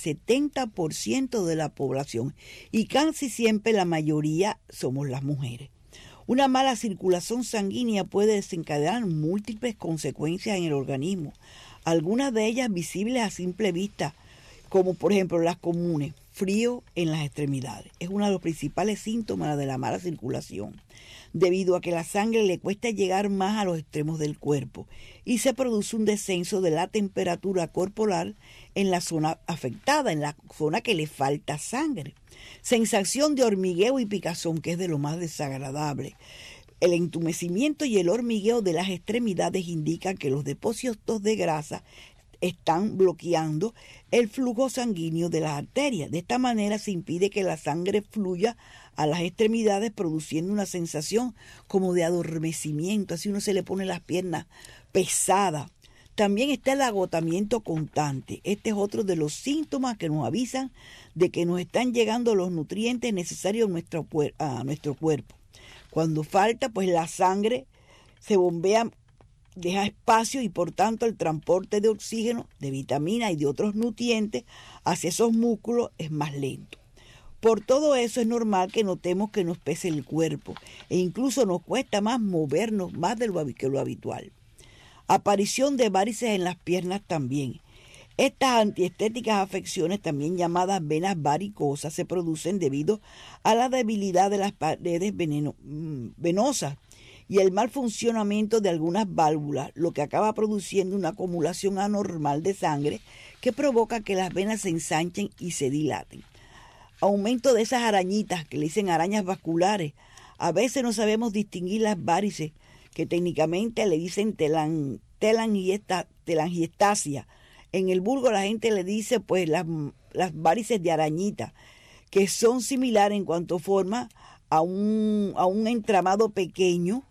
70% de la población y casi siempre la mayoría somos las mujeres. Una mala circulación sanguínea puede desencadenar múltiples consecuencias en el organismo, algunas de ellas visibles a simple vista, como por ejemplo las comunes, frío en las extremidades. Es uno de los principales síntomas de la mala circulación, debido a que la sangre le cuesta llegar más a los extremos del cuerpo y se produce un descenso de la temperatura corporal en la zona afectada, en la zona que le falta sangre. Sensación de hormigueo y picazón, que es de lo más desagradable. El entumecimiento y el hormigueo de las extremidades indican que los depósitos de grasa están bloqueando el flujo sanguíneo de las arterias. De esta manera se impide que la sangre fluya a las extremidades, produciendo una sensación como de adormecimiento. Así uno se le pone las piernas pesadas. También está el agotamiento constante. Este es otro de los síntomas que nos avisan de que nos están llegando los nutrientes necesarios a nuestro cuerpo. Cuando falta, pues la sangre se bombea, deja espacio y por tanto el transporte de oxígeno, de vitamina y de otros nutrientes hacia esos músculos es más lento. Por todo eso es normal que notemos que nos pese el cuerpo e incluso nos cuesta más movernos más que lo habitual. Aparición de varices en las piernas también. Estas antiestéticas afecciones, también llamadas venas varicosas, se producen debido a la debilidad de las paredes venosas y el mal funcionamiento de algunas válvulas, lo que acaba produciendo una acumulación anormal de sangre que provoca que las venas se ensanchen y se dilaten. Aumento de esas arañitas, que le dicen arañas vasculares. A veces no sabemos distinguir las varices, que técnicamente le dicen telangiectasia. En el vulgo la gente le dice pues las varices de arañita, que son similares en cuanto a forma a un entramado pequeño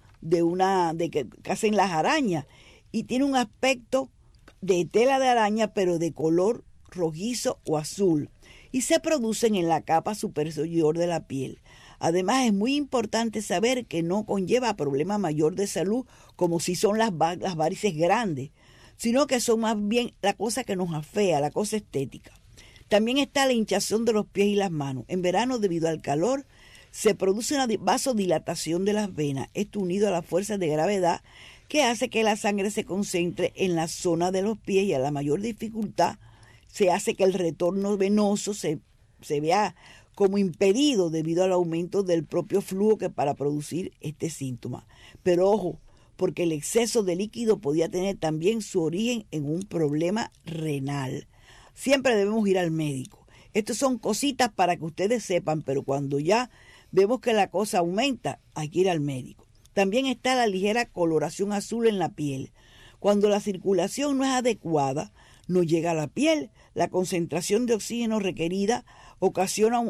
que hacen las arañas, y tiene un aspecto de tela de araña pero de color rojizo o azul, y se producen en la capa superior de la piel. Además, es muy importante saber que no conlleva problema mayor de salud como si son las varices grandes, sino que son más bien la cosa que nos afea, la cosa estética. También está la hinchazón de los pies y las manos. En verano, debido al calor, se produce una vasodilatación de las venas. Esto unido a la fuerza de gravedad que hace que la sangre se concentre en la zona de los pies, y a la mayor dificultad se hace que el retorno venoso se vea como impedido debido al aumento del propio flujo que para producir este síntoma. Pero ojo, porque el exceso de líquido podía tener también su origen en un problema renal. Siempre debemos ir al médico. Estas son cositas para que ustedes sepan, pero cuando ya vemos que la cosa aumenta, hay que ir al médico. También está la ligera coloración azul en la piel. Cuando la circulación no es adecuada, no llega a la piel, la concentración de oxígeno requerida ocasiona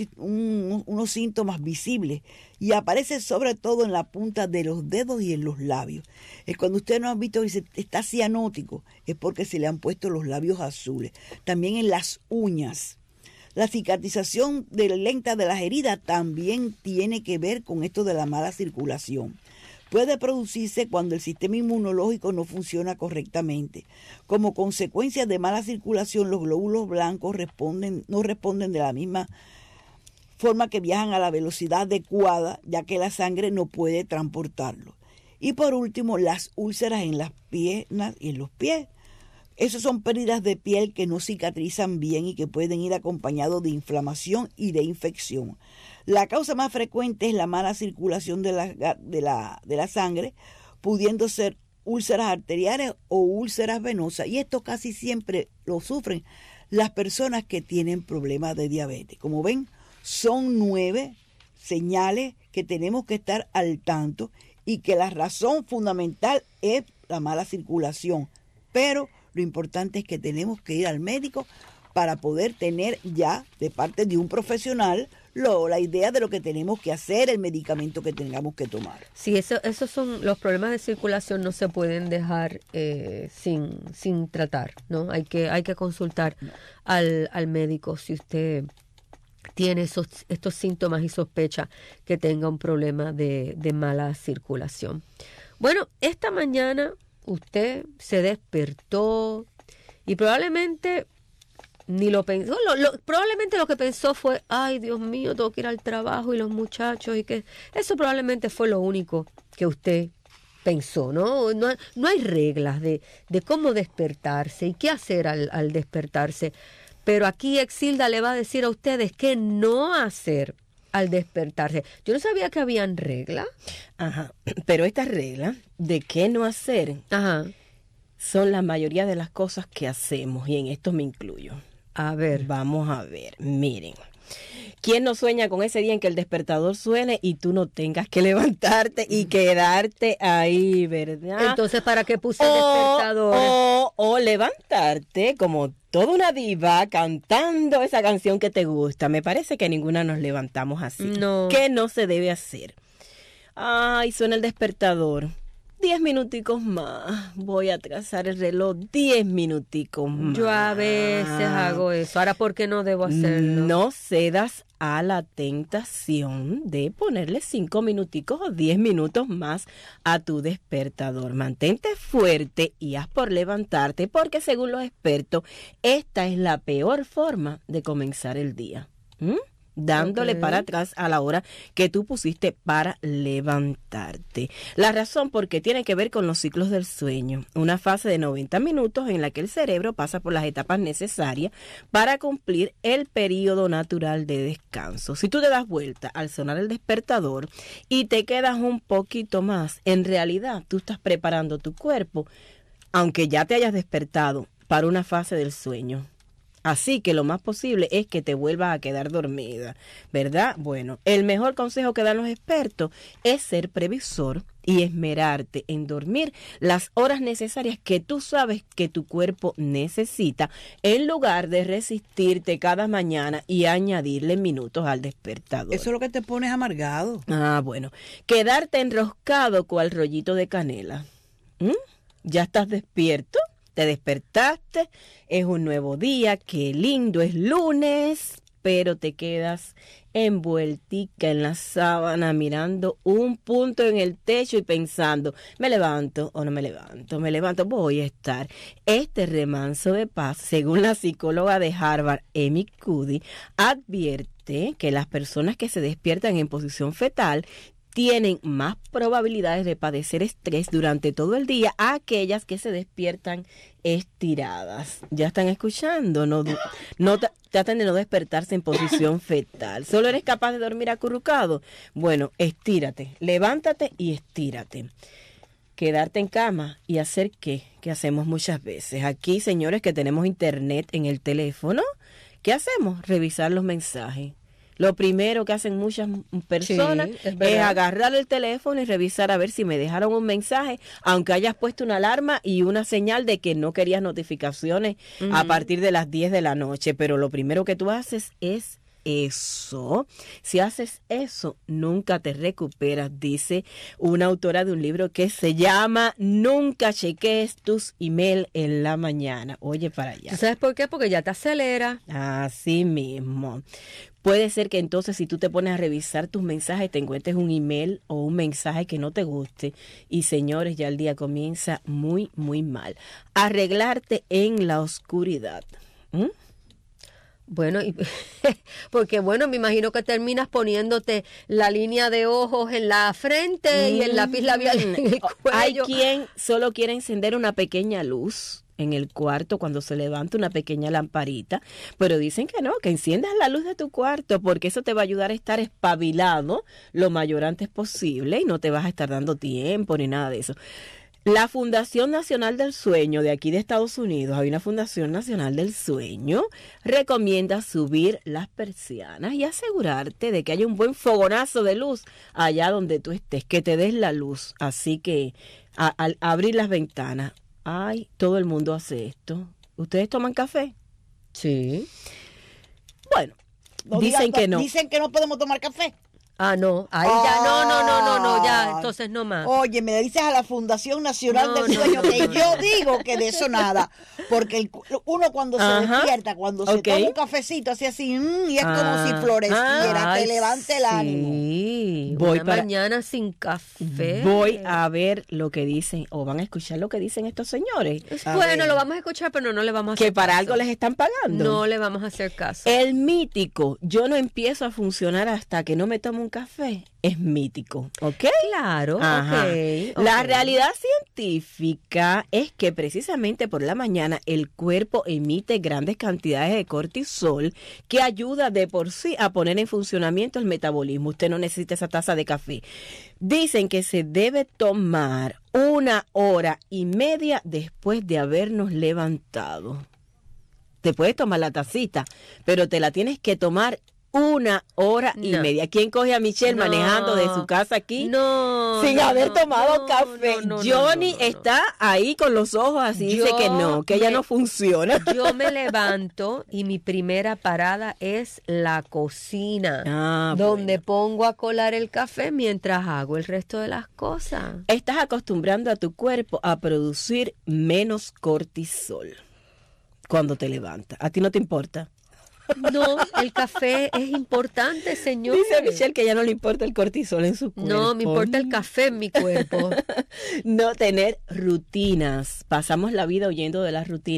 unos síntomas visibles y aparece sobre todo en la punta de los dedos y en los labios. Es cuando usted no ha visto que está cianótico, es porque se le han puesto los labios azules. También en las uñas. La cicatrización lenta de las heridas también tiene que ver con esto de la mala circulación. Puede producirse cuando el sistema inmunológico no funciona correctamente. Como consecuencia de mala circulación, los glóbulos blancos no responden de la misma forma que viajan a la velocidad adecuada, ya que la sangre no puede transportarlo. Y por último, las úlceras en las piernas y en los pies. Esas son pérdidas de piel que no cicatrizan bien y que pueden ir acompañados de inflamación y de infección. La causa más frecuente es la mala circulación de la sangre, pudiendo ser úlceras arteriales o úlceras venosas. Y esto casi siempre lo sufren las personas que tienen problemas de diabetes. Como ven, son 9 señales que tenemos que estar al tanto y que la razón fundamental es la mala circulación. Pero lo importante es que tenemos que ir al médico para poder tener ya de parte de un profesional la idea de lo que tenemos que hacer, el medicamento que tengamos que tomar. Sí, esos son los problemas de circulación, no se pueden dejar sin tratar, ¿no? Hay que consultar al médico si usted tiene estos síntomas y sospecha que tenga un problema de mala circulación. Bueno, esta mañana usted se despertó y probablemente ni lo pensó. Probablemente lo que pensó fue, ay, Dios mío, tengo que ir al trabajo y los muchachos, y que eso probablemente fue lo único que usted pensó, ¿no? No hay reglas de cómo despertarse y qué hacer al despertarse. Pero aquí Exilda le va a decir a ustedes qué no hacer al despertarse. Yo no sabía que habían reglas. Ajá, pero estas reglas de qué no hacer, ajá, son la mayoría de las cosas que hacemos, y en esto me incluyo. A ver. Vamos a ver, miren. ¿Quién no sueña con ese día en que el despertador suene y tú no tengas que levantarte y quedarte ahí, verdad? Entonces, ¿para qué puse el despertador? O levantarte como toda una diva cantando esa canción que te gusta. Me parece que ninguna nos levantamos así. No. ¿Qué no se debe hacer? Ay, suena el despertador. 10 minuticos más. Voy a atrasar el reloj 10 minuticos más. Yo a veces hago eso. Ahora, ¿por qué no debo hacerlo? No cedas a la tentación de ponerle 5 minuticos o 10 minutos más a tu despertador. Mantente fuerte y haz por levantarte, porque según los expertos, esta es la peor forma de comenzar el día. dándole para atrás a la hora que tú pusiste para levantarte. La razón porque tiene que ver con los ciclos del sueño, una fase de 90 minutos en la que el cerebro pasa por las etapas necesarias para cumplir el periodo natural de descanso. Si tú te das vuelta al sonar el despertador y te quedas un poquito más, en realidad tú estás preparando tu cuerpo, aunque ya te hayas despertado, para una fase del sueño. Así que lo más posible es que te vuelvas a quedar dormida, ¿verdad? Bueno, el mejor consejo que dan los expertos es ser previsor y esmerarte en dormir las horas necesarias que tú sabes que tu cuerpo necesita, en lugar de resistirte cada mañana y añadirle minutos al despertador. Eso es lo que te pones amargado. Ah, bueno. Quedarte enroscado cual rollito de canela. ¿Ya estás despierto? Te despertaste, es un nuevo día, qué lindo, es lunes, pero te quedas envueltica en la sábana mirando un punto en el techo y pensando, ¿me levanto o no me levanto? Me levanto, voy a estar. Este remanso de paz, según la psicóloga de Harvard, Amy Cuddy, advierte que las personas que se despiertan en posición fetal tienen más probabilidades de padecer estrés durante todo el día a aquellas que se despiertan estiradas. ¿Ya están escuchando? No traten de no despertarse en posición fetal. ¿Solo eres capaz de dormir acurrucado? Bueno, estírate, levántate y estírate. Quedarte en cama y hacer ¿qué? Que hacemos muchas veces. Aquí, señores, que tenemos internet en el teléfono, ¿qué hacemos? Revisar los mensajes. Lo primero que hacen muchas personas es agarrar el teléfono y revisar a ver si me dejaron un mensaje, aunque hayas puesto una alarma y una señal de que no querías notificaciones a partir de las 10 de la noche. Pero lo primero que tú haces es eso. Si haces eso, nunca te recuperas, dice una autora de un libro que se llama Nunca chequees tus emails en la mañana. Oye, para allá. ¿Tú sabes por qué? Porque ya te acelera. Así mismo. Puede ser que entonces si tú te pones a revisar tus mensajes te encuentres un email o un mensaje que no te guste y señores, ya el día comienza muy, muy mal. Arreglarte en la oscuridad. Bueno, porque bueno, me imagino que terminas poniéndote la línea de ojos en la frente y el lápiz labial en el cuello. Hay quien solo quiere encender una pequeña luz en el cuarto cuando se levanta, una pequeña lamparita, pero dicen que no, que enciendas la luz de tu cuarto porque eso te va a ayudar a estar espabilado lo mayor antes posible y no te vas a estar dando tiempo ni nada de eso. La Fundación Nacional del Sueño de aquí de Estados Unidos, hay una Fundación Nacional del Sueño, recomienda subir las persianas y asegurarte de que haya un buen fogonazo de luz allá donde tú estés, que te des la luz. Así que al abrir las ventanas, ay, todo el mundo hace esto. ¿Ustedes toman café? Sí. Bueno, dicen que no. Dicen que no podemos tomar café. Ah, no, ahí ya, no, ya, entonces no más. Oye, me dices a la Fundación Nacional del Sueño que yo digo que de eso nada, porque uno cuando se despierta, cuando se toma un cafecito, así, y es como si floreciera, te levante el ánimo. Voy mañana sin café. Voy a ver lo que dicen, o van a escuchar lo que dicen estos señores. Bueno, lo vamos a escuchar, pero no le vamos a hacer caso. Que para caso. Algo les están pagando. No le vamos a hacer caso. El mítico, yo no empiezo a funcionar hasta que no me tomo un café, es mítico, ¿ok? Claro, okay. La realidad científica es que precisamente por la mañana el cuerpo emite grandes cantidades de cortisol que ayuda de por sí a poner en funcionamiento el metabolismo. Usted no necesita esa taza de café. Dicen que se debe tomar 1 hora y media después de habernos levantado. Te puedes tomar la tacita, pero te la tienes que tomar 1 hora y media. ¿Quién coge a Michelle manejando de su casa aquí sin haber tomado café? Johnny está ahí con los ojos así, dice que ella no funciona. Yo me levanto y mi primera parada es la cocina, donde pongo a colar el café mientras hago el resto de las cosas. Estás acostumbrando a tu cuerpo a producir menos cortisol cuando te levantas. ¿A ti no te importa? No, el café es importante, señor. Dice Michelle que ya no le importa el cortisol en su cuerpo. No, me importa el café en mi cuerpo. No tener rutinas. Pasamos la vida huyendo de las rutinas,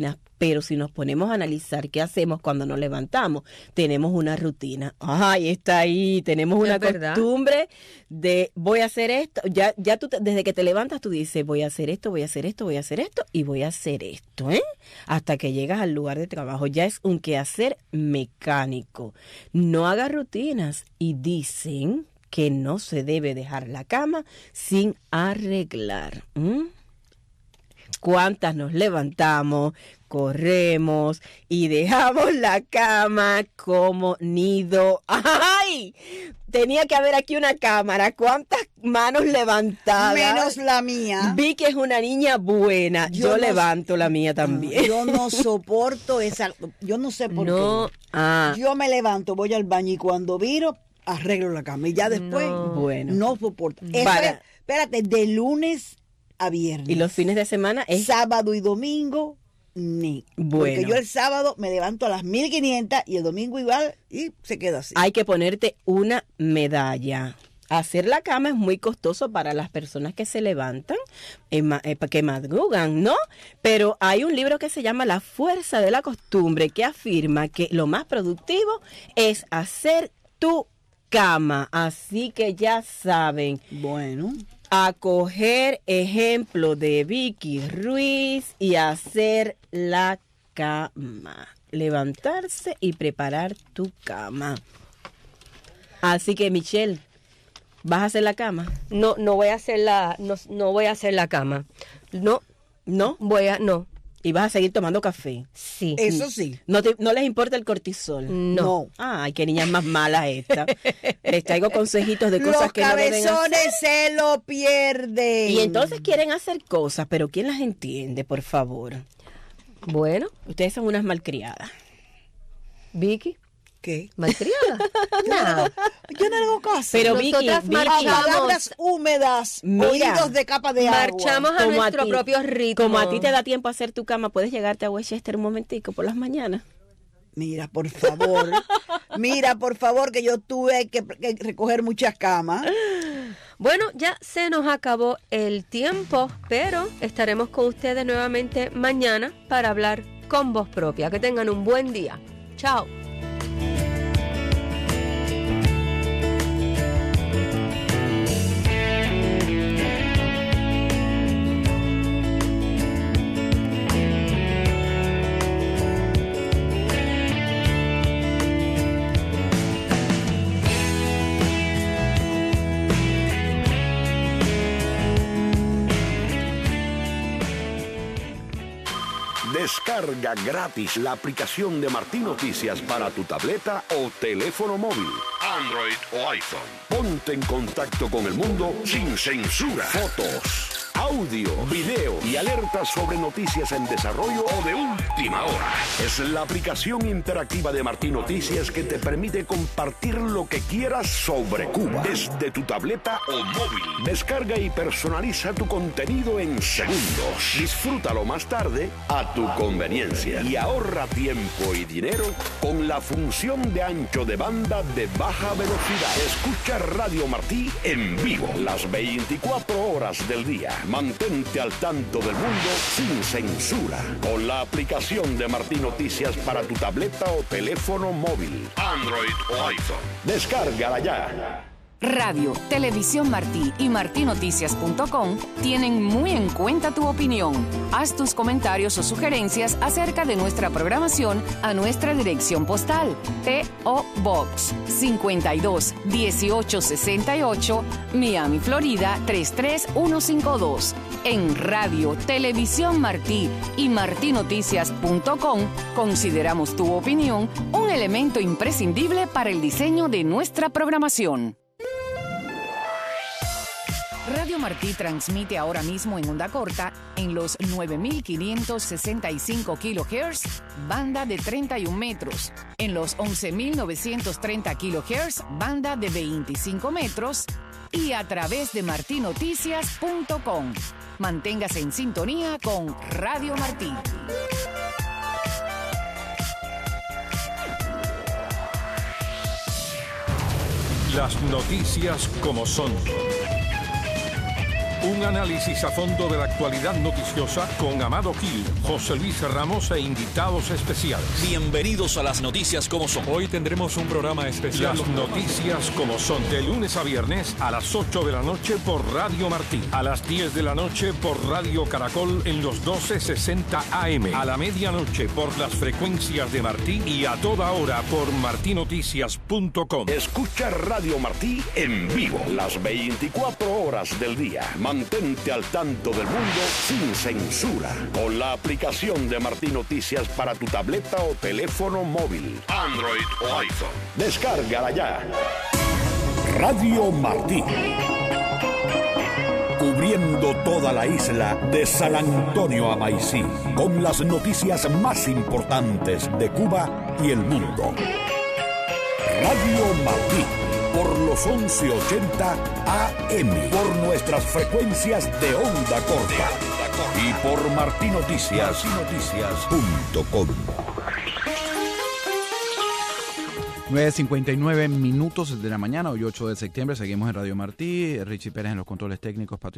Pero si nos ponemos a analizar qué hacemos cuando nos levantamos, tenemos una rutina. Ay, está ahí, tenemos una costumbre de voy a hacer esto. Ya tú desde que te levantas tú dices voy a hacer esto, voy a hacer esto, voy a hacer esto y voy a hacer esto, hasta que llegas al lugar de trabajo. Ya es un quehacer mecánico. No hagas rutinas y dicen que no se debe dejar la cama sin arreglar. ¿Cuántas nos levantamos, corremos y dejamos la cama como nido? ¡Ay! Tenía que haber aquí una cámara. ¿Cuántas manos levantadas? Menos la mía. Vi que es una niña buena. Yo levanto la mía también. Yo no soporto esa... Yo no sé por qué. Yo me levanto, voy al baño y cuando viro, arreglo la cama. Y ya después no soporto. Espérate, de lunes a viernes. ¿Y los fines de semana es? Sábado y domingo, ni. Porque yo el sábado me levanto a las 1500 y el domingo igual y se queda así. Hay que ponerte una medalla. Hacer la cama es muy costoso para las personas que se levantan, que madrugan, ¿no? Pero hay un libro que se llama La Fuerza de la Costumbre que afirma que lo más productivo es hacer tu cama. Así que ya saben. Bueno. A coger ejemplo de Vicky Ruiz y hacer la cama. Levantarse y preparar tu cama. Así que, Michelle, ¿vas a hacer la cama? No voy a hacer no voy a hacer la cama. No. No. ¿Y vas a seguir tomando café? Sí. Eso sí. ¿No les importa el cortisol? No. Ay, qué niñas más malas estas. Les traigo consejitos de cosas que no deben hacer. Los cabezones se lo pierden. Y entonces quieren hacer cosas, pero ¿quién las entiende, por favor? Bueno. Ustedes son unas malcriadas. Vicky. ¿Qué? ¿Malcriada? Yo no hago caso. Pero Vicky, palabras húmedas, oídos de capa de agua. Marchamos a nuestro propio ritmo. Como a ti te da tiempo a hacer tu cama, puedes llegarte a Westchester un momentico por las mañanas. Mira, por favor. Que yo tuve que recoger muchas camas. Bueno, ya se nos acabó el tiempo, pero estaremos con ustedes nuevamente mañana para hablar con voz propia. Que tengan un buen día. Chao. Descarga gratis la aplicación de Martí Noticias para tu tableta o teléfono móvil, Android o iPhone. Ponte en contacto con el mundo sin censura. Fotos, audio, video y alertas sobre noticias en desarrollo o de última hora. Es la aplicación interactiva de Martí Noticias que te permite compartir lo que quieras sobre Cuba desde tu tableta o móvil. Descarga y personaliza tu contenido en segundos. Disfrútalo más tarde a tu conveniencia y ahorra tiempo y dinero con la función de ancho de banda de baja velocidad. Escucha Radio Martí en vivo las 24 horas del día. Mantente al tanto del mundo sin censura con la aplicación de Martí Noticias para tu tableta o teléfono móvil, Android o iPhone. Descárgala ya. Radio, Televisión Martí y martinoticias.com tienen muy en cuenta tu opinión. Haz tus comentarios o sugerencias acerca de nuestra programación a nuestra dirección postal: P.O. Box 52 1868, Miami, Florida 33152. En Radio, Televisión Martí y martinoticias.com consideramos tu opinión un elemento imprescindible para el diseño de nuestra programación. Radio Martí transmite ahora mismo en onda corta en los 9.565 kHz, banda de 31 metros, en los 11.930 kHz, banda de 25 metros y a través de martinoticias.com. Manténgase en sintonía con Radio Martí. Las noticias como son. Un análisis a fondo de la actualidad noticiosa con Amado Gil, José Luis Ramos e invitados especiales. Bienvenidos a las noticias como son. Hoy tendremos un programa especial. Las noticias como son, de lunes a viernes a las 8 de la noche por Radio Martí, a las 10 de la noche por Radio Caracol en los 1260 AM, a la medianoche por las frecuencias de Martí y a toda hora por martinoticias.com. Escucha Radio Martí en vivo las 24 horas del día. Mantente al tanto del mundo sin censura con la aplicación de Martí Noticias para tu tableta o teléfono móvil, Android o iPhone. Descárgala ya. Radio Martí. Cubriendo toda la isla de San Antonio a Maicí, con las noticias más importantes de Cuba y el mundo. Radio Martí, por los 1180 AM, por nuestras frecuencias de onda corta y por martinoticias.com. 9:59 minutos de la mañana, hoy 8 de septiembre, seguimos en Radio Martí, Richie Pérez en los controles técnicos,